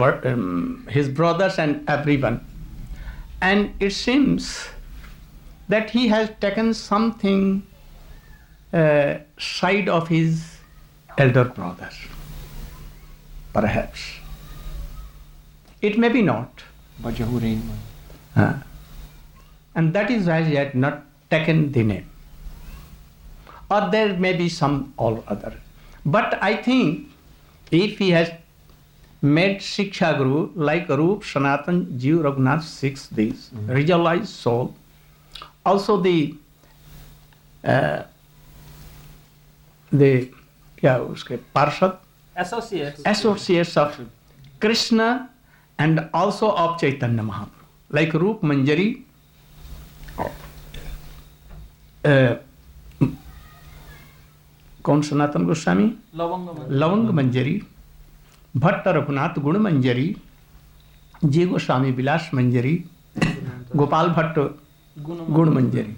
and everyone, and it seems that he has taken something side of his elder brother. Perhaps it may be not. And that is why he had not taken the name. Or there may be some or other. But I think if he has made Shiksha Guru like Rup, Sanatan, Jiv, Raghunath, 6 these, realized soul, also the Parshad, associates of Krishna and also of Chaitanya Mahaprabhu, like Rup Manjari, कौन सनातन गोस्वामी, लवंग मंजरी, भट्ट रघुनाथ गुण मंजरी, जी गोस्वामी विलास मंजरी, गोपाल भट्ट गुण मंजरी,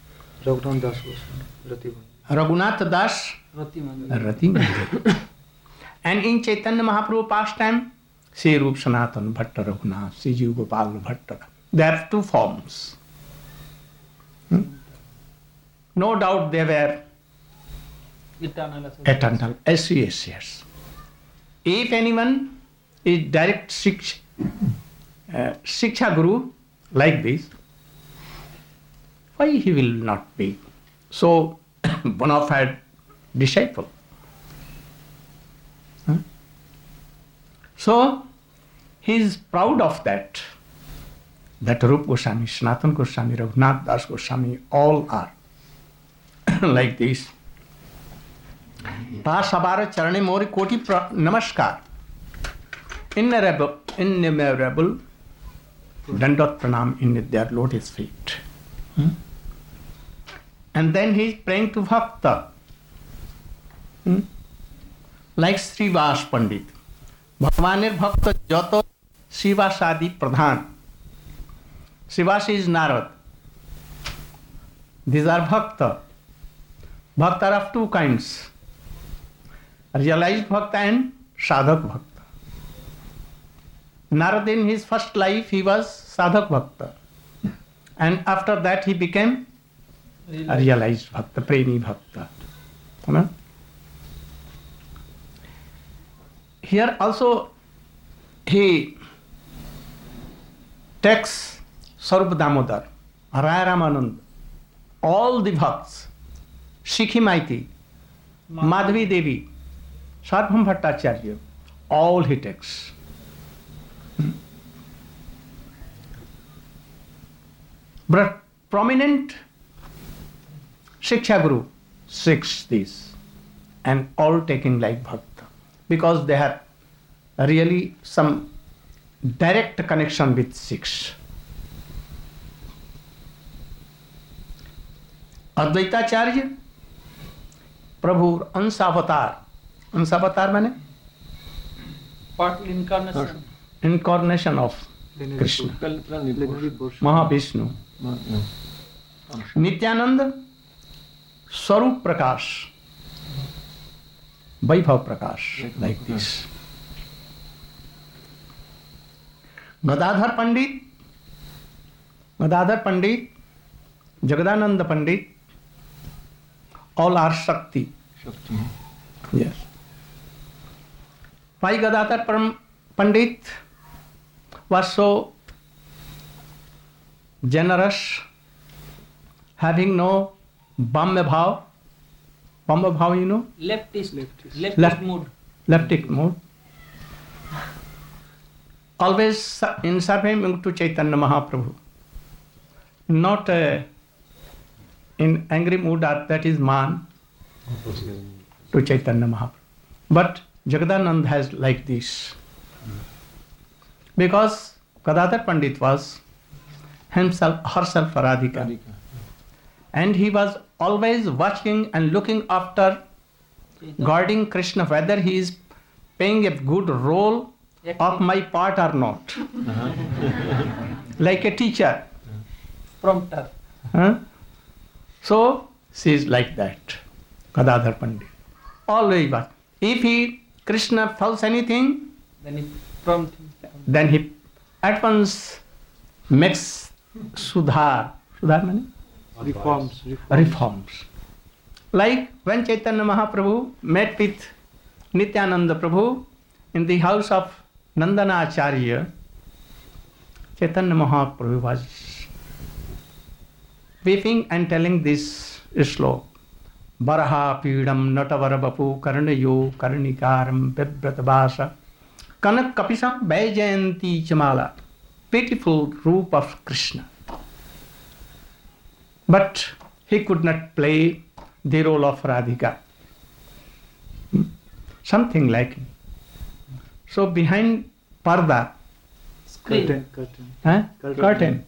रघुनाथ दास रति मंजरी. And in Chaitanya Mahaprabhu pastime, Sri Rup Sanatana Bhatta Raghunath, Sri Jiva Gopal Bhatta. There are 2 forms. No doubt they were Eternal. eternal associates. If anyone is direct Shiksha Guru like this, why he will not be so bona fide disciple? Huh? So he is proud of that. That Rupa Goswami, Sanatana Goswami, Raghunath Das Goswami, all are like this. ता सबार चरणे मोर कोटि नमस्कार. Innumerable dandot pranam in their lotus feet. And then he is praying to Bhakta. Like Srivas Pandit. Bhagavanir Bhakta Joto Srivasadi Pradhan. Srivas is Narad. These are Bhakta. Bhakta are of two kinds. Realized Bhakta and Sadhak Bhakta. Narad in his first life he was Sadhak Bhakta. And after that he became a realized Bhakta, Premi Bhakta. Here also he takes Sarup Damodar, Raya Ramanand, all the Bhakts, Shikhi Maiti, Madhavi Devi, Sarvabhauma Bhattacharya, all he takes. But prominent Shiksha Guru seeks this, and all taking like Bhakta, because they have really some direct connection with Sikhs. Advaitacharya, Prabhu Ansavatar. Ansavatar means Partly incarnation. incarnation of Krishna, Mahavishnu. Nityananda, Swarup Prakash, Vaibhav Prakash, like this. Gadadhar Pandit, Jagadananda Pandit, all are Shakti. Yes. Why Gadadhar Pandit was so generous, having no Bhamya Bhav? Bhamya Bhav, you know? Leftist mood. Leftic mood. Always in serving to Chaitanya Mahaprabhu. Not in angry mood, that is man, to Chaitanya Mahaprabhu. But Jagadanand has like this. Because Gadadhar Pandit was herself Radhika. And he was always watching and looking after, guarding Krishna, whether he is playing a good role of my part or not. Like a teacher. Prompter. So, she is like that, Gadadhar Pandit. Always watch. If Krishna tells anything, Then he prompts. then he at once makes Sudhar. Sudhar means? Reforms. Like when Chaitanya Mahaprabhu met with Nityananda Prabhu in the house of Nandana Acharya, Chaitanya Mahaprabhu was weeping and telling this slok. Baraha pidam natavara bapu karnayo karnikaram pibratavasa kanak kapisam vaijayanti chamala. Pitiful roop of Krishna. But he could not play the role of Radhika. Something like him. So behind parda, curtain.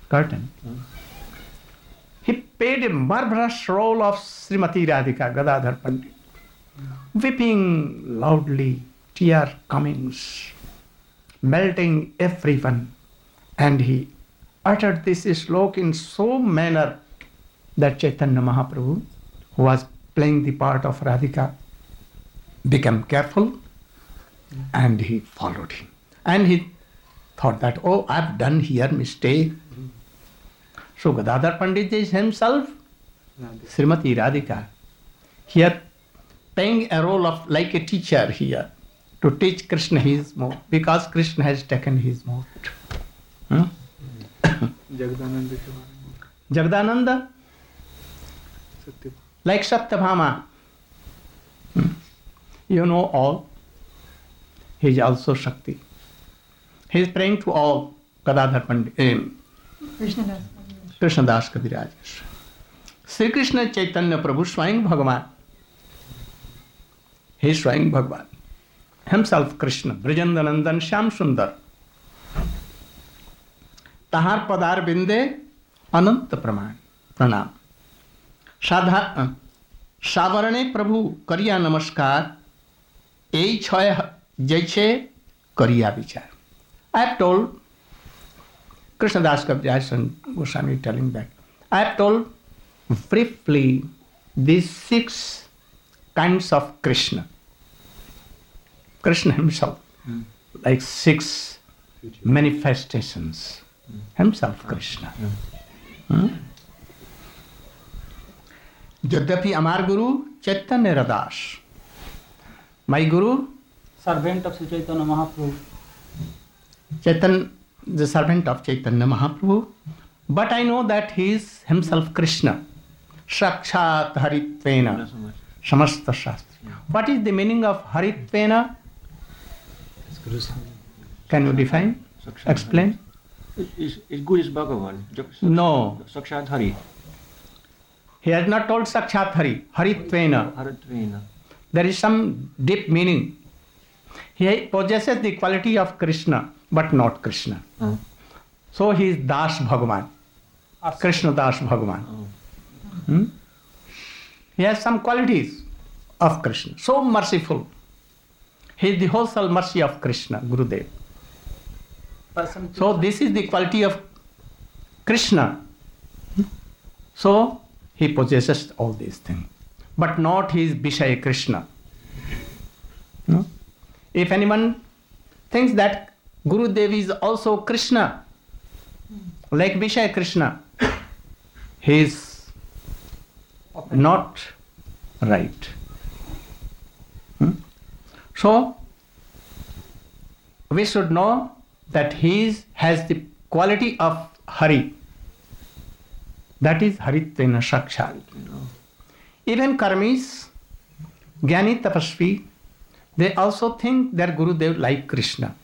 He played a marvelous role of Srimati Radhika, Gadadhar Pandit. Weeping loudly, tear comings, melting everyone. And he uttered this slok in so manner that Chaitanya Mahaprabhu, who was playing the part of Radhika, became careful and he followed him. And he thought that, oh, I've done here mistake. So Gadadhar Pandit is himself Srimati Radhika, here playing a role of like a teacher here to teach Krishna his mode, because Krishna has taken his mode. Jagdanand के बारे में Jagdananda, सत्य like Satyabhama, you know all, he is also Shakti. He is praying to all Gadadhar Pandit, Krishnadas. Krishnadas Kaviraj. Sri Krishna Chaitanya Prabhu Swayam Bhagavan. He is Swayam Bhagavan. Himself Krishna, Brijandanandan Shyam Sundar. Tahar Padar Binde Anant Pranam. Savarane Prabhu Kariya Namaskar. Ei Chhoy Jaiche Kariya Vichar. I have told Krishnadas Kaviraj Goswami telling that. I have told briefly these 6 kinds of Krishna. Krishna himself, like 6 manifestations. Himself Krishna. Yadyapi Amar Guru Chaitanya Radas. My Guru, Servant of Sri Chaitanya Mahaprabhu. Chaitanya, the servant of Chaitanya Mahaprabhu. But I know that he is himself Krishna. Sakshat Haritvena. Samasta Shastri. What is the meaning of Haritvena? Can you define? Explain? Is Guru is Bhagavan. No. Sakshat Hari. He has not told Sakshat Hari. Haritvena. Haritvena. There is some deep meaning. He possesses the quality of Krishna, but not Krishna. So he is Das Bhagavan. Krishna Das Bhagavan. He has some qualities of Krishna. So merciful. He is the wholesale mercy of Krishna, Gurudev. So this is the quality of Krishna. So he possesses all these things. But not his Vishaya Krishna. No? If anyone thinks that Gurudev is also Krishna, like Vishaya Krishna, he is not right. So, we should know that he has the quality of Hari. That is Haritvena Sakshat. Even Karmis, Jnani Tapasvi, they also think their Gurudev like Krishna.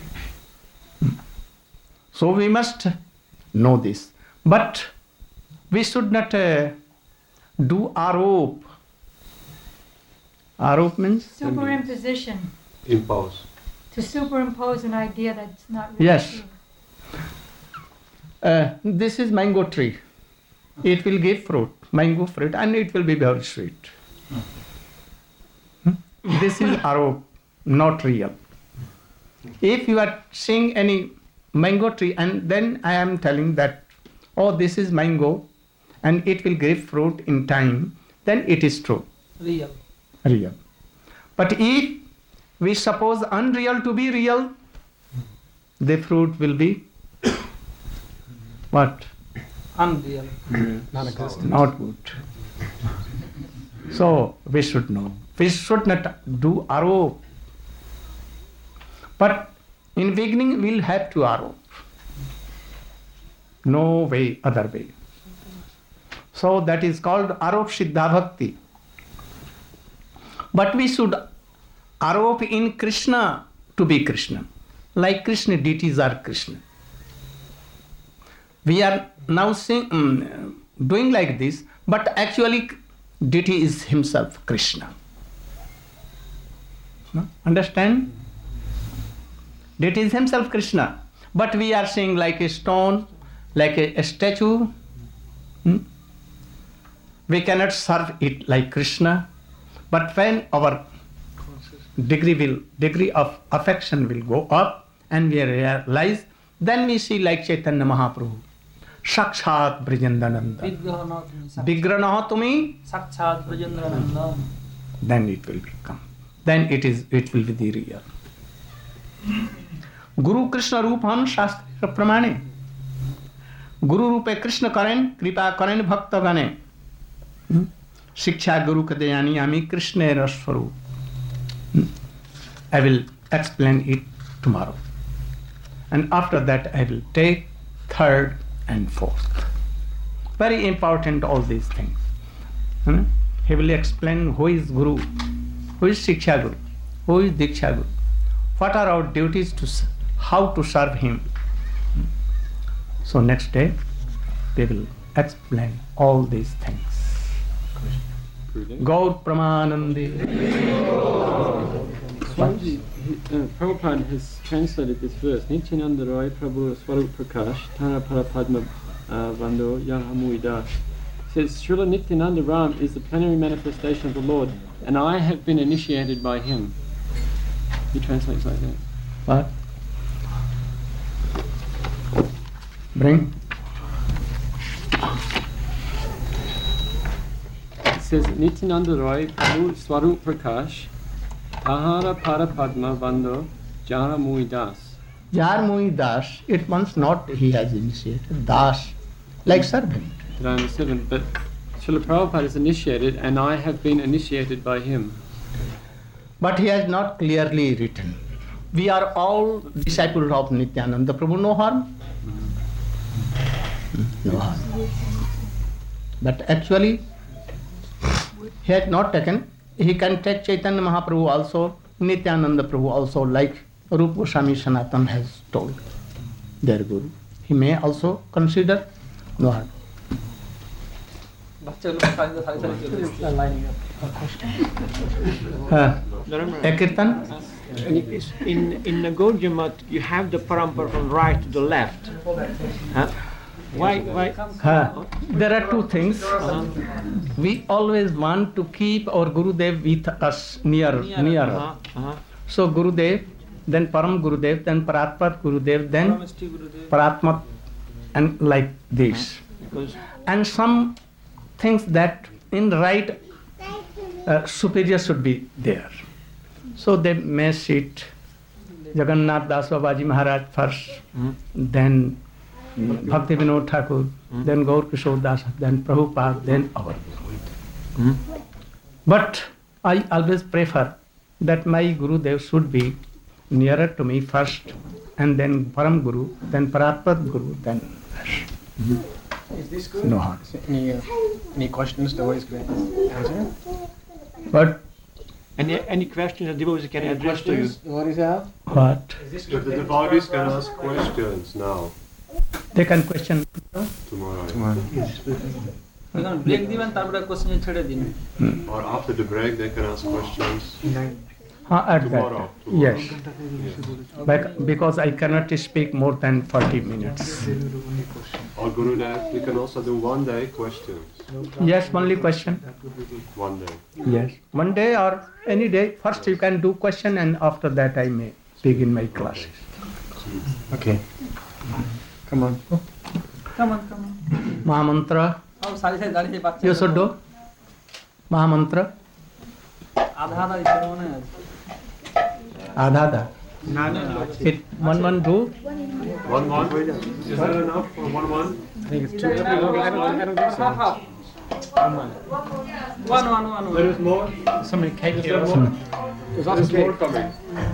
So we must know this. But we should not do arop. Arop means? Superimposition. Impose. To superimpose an idea that's not really Yes. true. This is mango tree. It will give fruit, mango fruit, and it will be very sweet. This is arop, not real. If you are seeing any mango tree and then I am telling that, oh, this is mango and it will give fruit in time, then it is true. Real. Real. But if we suppose unreal to be real, the fruit will be what? Unreal. Not good. So we should know. We should not do arop. But in beginning we'll have to arop. No way, other way. So that is called arop siddha bhakti. But we should arop in Krishna to be Krishna. Like Krishna, deities are Krishna. We are now doing like this, but actually deity is himself Krishna. No? Understand? Deity is himself Krishna. But we are saying like a stone, like a statue. We cannot serve it like Krishna. But when our degree of affection will go up and we realize, then we see like Chaitanya Mahaprabhu. Sakshat Brijandananda. Vigrana Tumi. Sakshat Brijandananda. Then it will become. Then it will be the real. Guru Krishna Rupam Shastra Pramane. Guru Rupe Krishna Karen, Kripa Karen Bhakta Gane. Shiksha Guru Kadayani Krishna Raswaru. I will explain it tomorrow. And after that I will take third and fourth. Very important, all these things. He will explain who is Guru, who is Shiksha Guru, who is Diksha Guru, what are our duties, how to serve him. So next day we will explain all these things. Gaur Pramanandi. Swamiji, Prabhupada has translated this verse. Nityananda Roy Prabhu Swarup Prakash Tara Parapadma Vando Yahamui Das says Srila Nityananda Ram is the plenary manifestation of the Lord, and I have been initiated by him. He translates like that. What? Bring. It says Nityananda Roy Prabhu Swarup Prakash Tahara Parapadma Vando Jahamui Das. Jarmui Das, it means not he has initiated. Das, like servant. 7, but Srila Prabhupada is initiated, and I have been initiated by him. But he has not clearly written. We are all disciples of Nityananda Prabhu, no harm? No harm. But actually, he has not taken. He can take Chaitanya Mahaprabhu also, Nityananda Prabhu also, like Rupa Goswami Sanatana has told their Guru. He may also consider, no harm. Kirtan? In the Gaudiya Math, you have the parampara from right to the left. Huh? Why? There are two things. We always want to keep our Gurudev with us, nearer. So Gurudev, then Param Gurudev, then Paratmat Gurudev, then Paratmat, and like this. And some things that in right superior should be there. So they may sit Jagannath Das Babaji Maharaj first, then Bhakti Vinod Thakur, then Gaur Kishore Das, then Prabhupada, then our Guru. But I always prefer that my Gurudev should be nearer to me first, and then Param Guru, then Paratpat Guru, then Is this good? no harm. Any questions? The way is great. Answer? But Any questions that devotees can address to you? What is that? what? If the devotees can ask questions now, They can question. tomorrow. Break দিবেন তারপরে question ছেড়ে দিন Or after the break, they can ask questions At tomorrow. that. Yes. Because I cannot speak more than 40 minutes. Or Gurudev, we can also do one day questions. Yes, only question. One day. Yes. One day or any day. First you can do question, and after that I may begin my classes. Okay. Come on. কেমন Mahamantra. সারি সারি দাঁড়িয়ে বাচ্চা You should do. Mahamantra. আধা আধা দিচ্ছে মনে হয় Adhada. It 1 1 2. 1 1. Is that enough for 1 1? I think it's too. I don't think so. One. There is more. Somebody cake here. There's also more coming.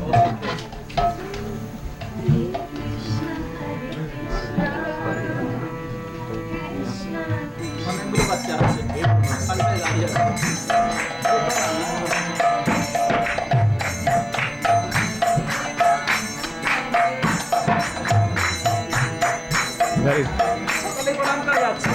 অনেকগুলো বাচ্চা আছে সারি সারি দাঁড়িয়ে আছে Very সকালে প্রণাম করে যাচ্ছে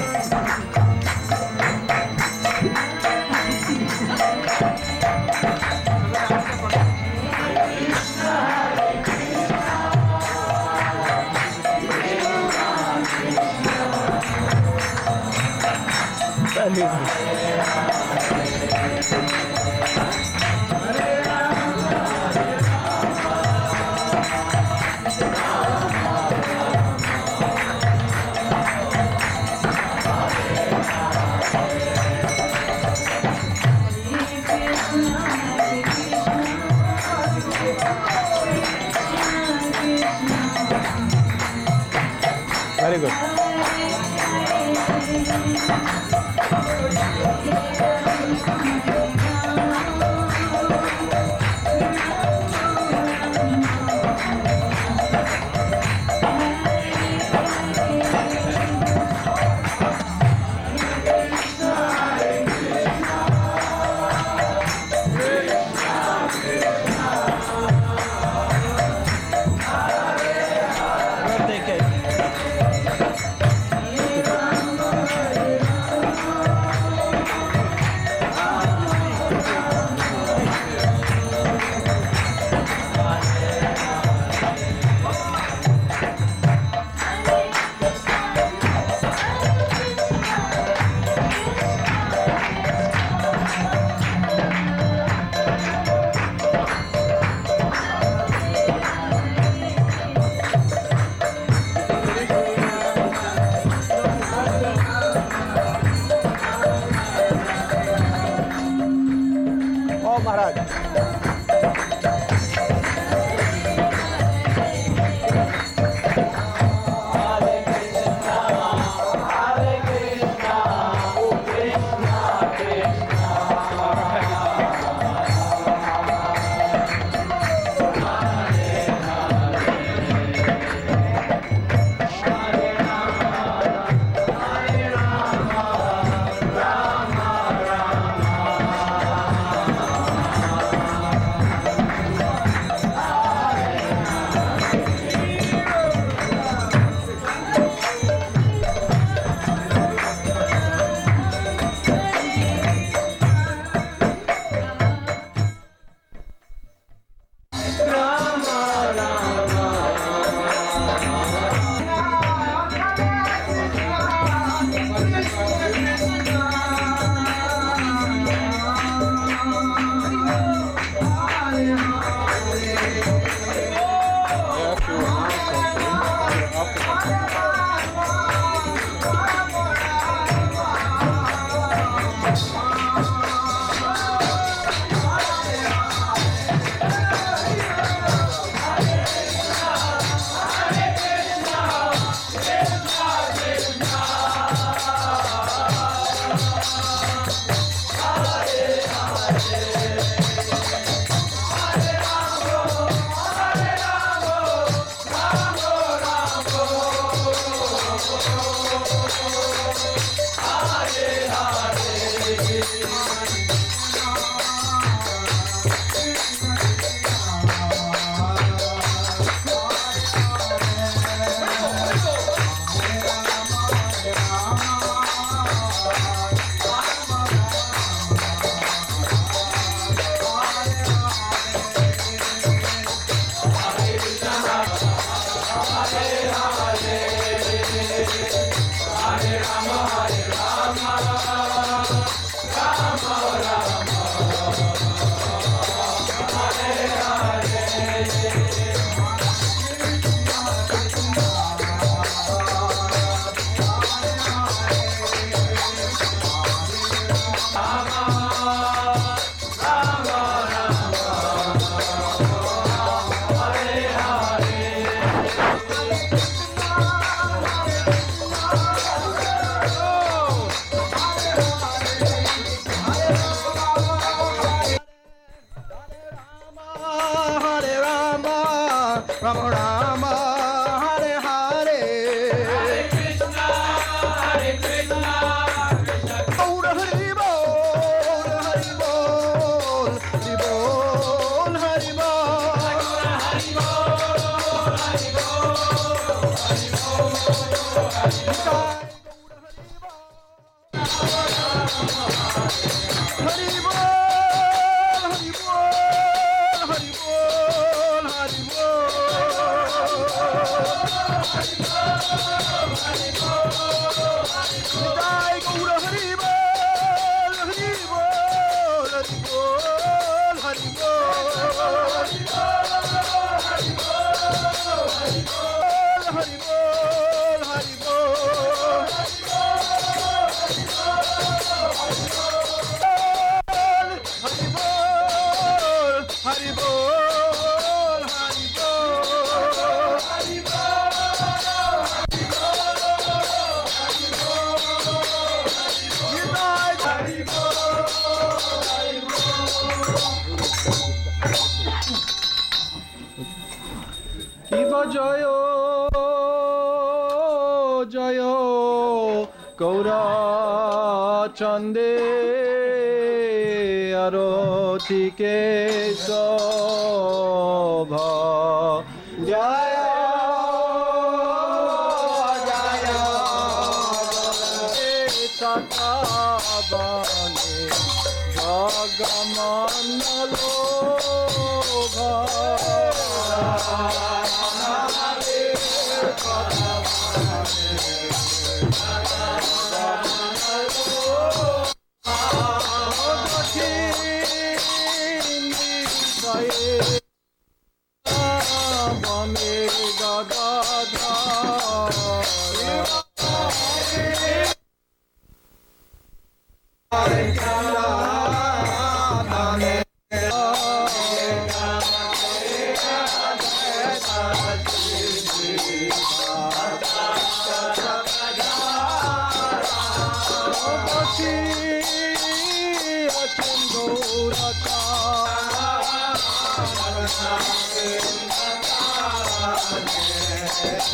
good.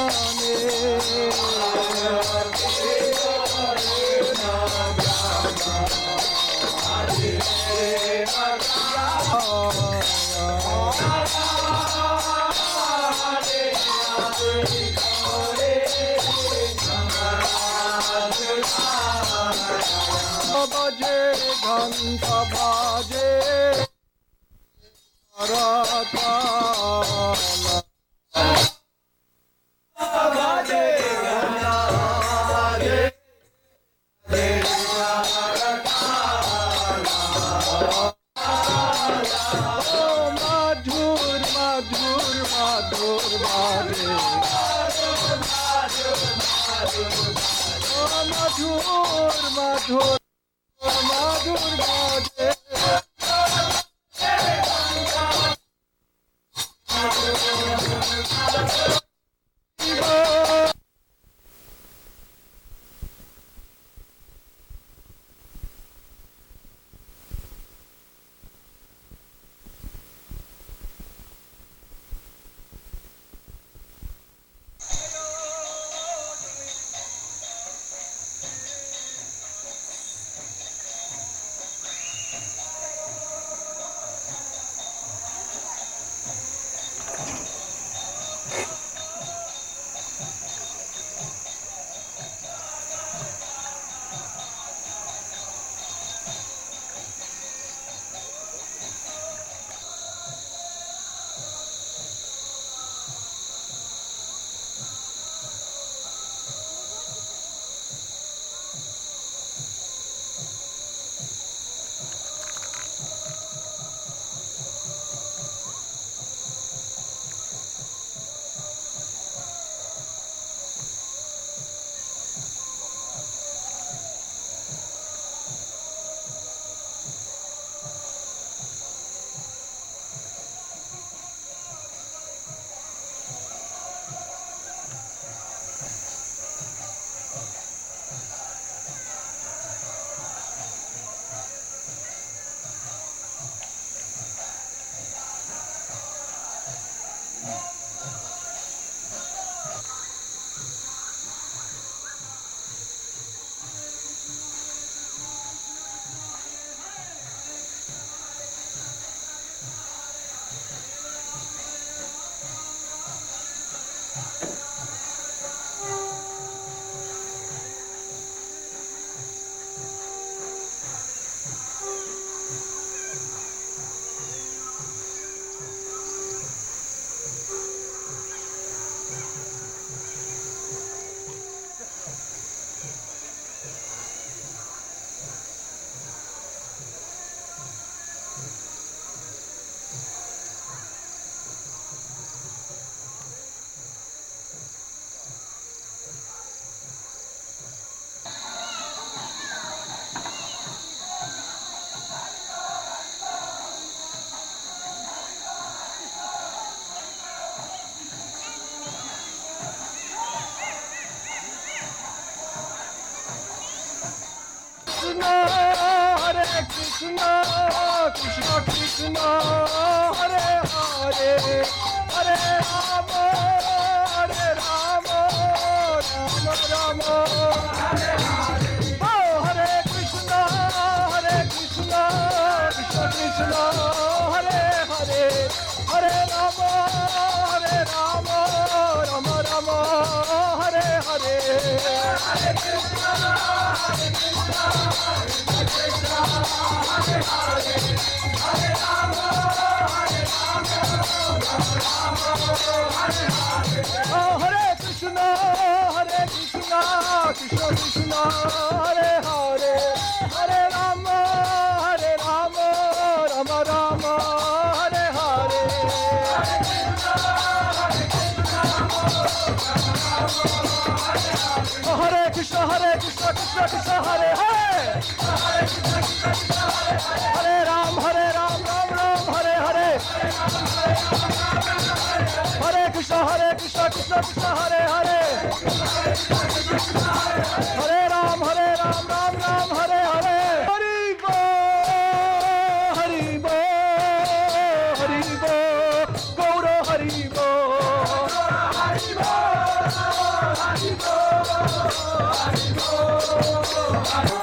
বাজে ঘন্টা বাজে মাধুর মাধুর মাধুর বাজে মাধুর মাধুর মাধুর বাজে Krishna, Krishna Krishna, Hare Hare, Hare Rama, Hare Rama, Rama Rama, Hare Hare. Oh, Hare Krishna, Krishna Krishna, Hare Hare, Hare Rama, Rama Rama, Hare Hare. Hare Krishna, Krishna Krishna, Hare Hare, Hare Rama, Hare Hare. Oh, Hare Krishna, Krishna Krishna, Hare Hare, Hare Rama, Rama Rama, Hare Hare. Hare Krishna, Hare Krishna, Krishna Krishna, Hare Hare, Hare Ram, Ram Ram, Hare Hare. Hare Krishna, Krishna Krishna, Hare Hare, Hare Ram, Ram Ram, Hare Hare. Hari Bo, Hari Bo, Hari Bo, Gaura Hari Bo, Hari Bo. Hari Bol, Hari Bol, Hari Bol.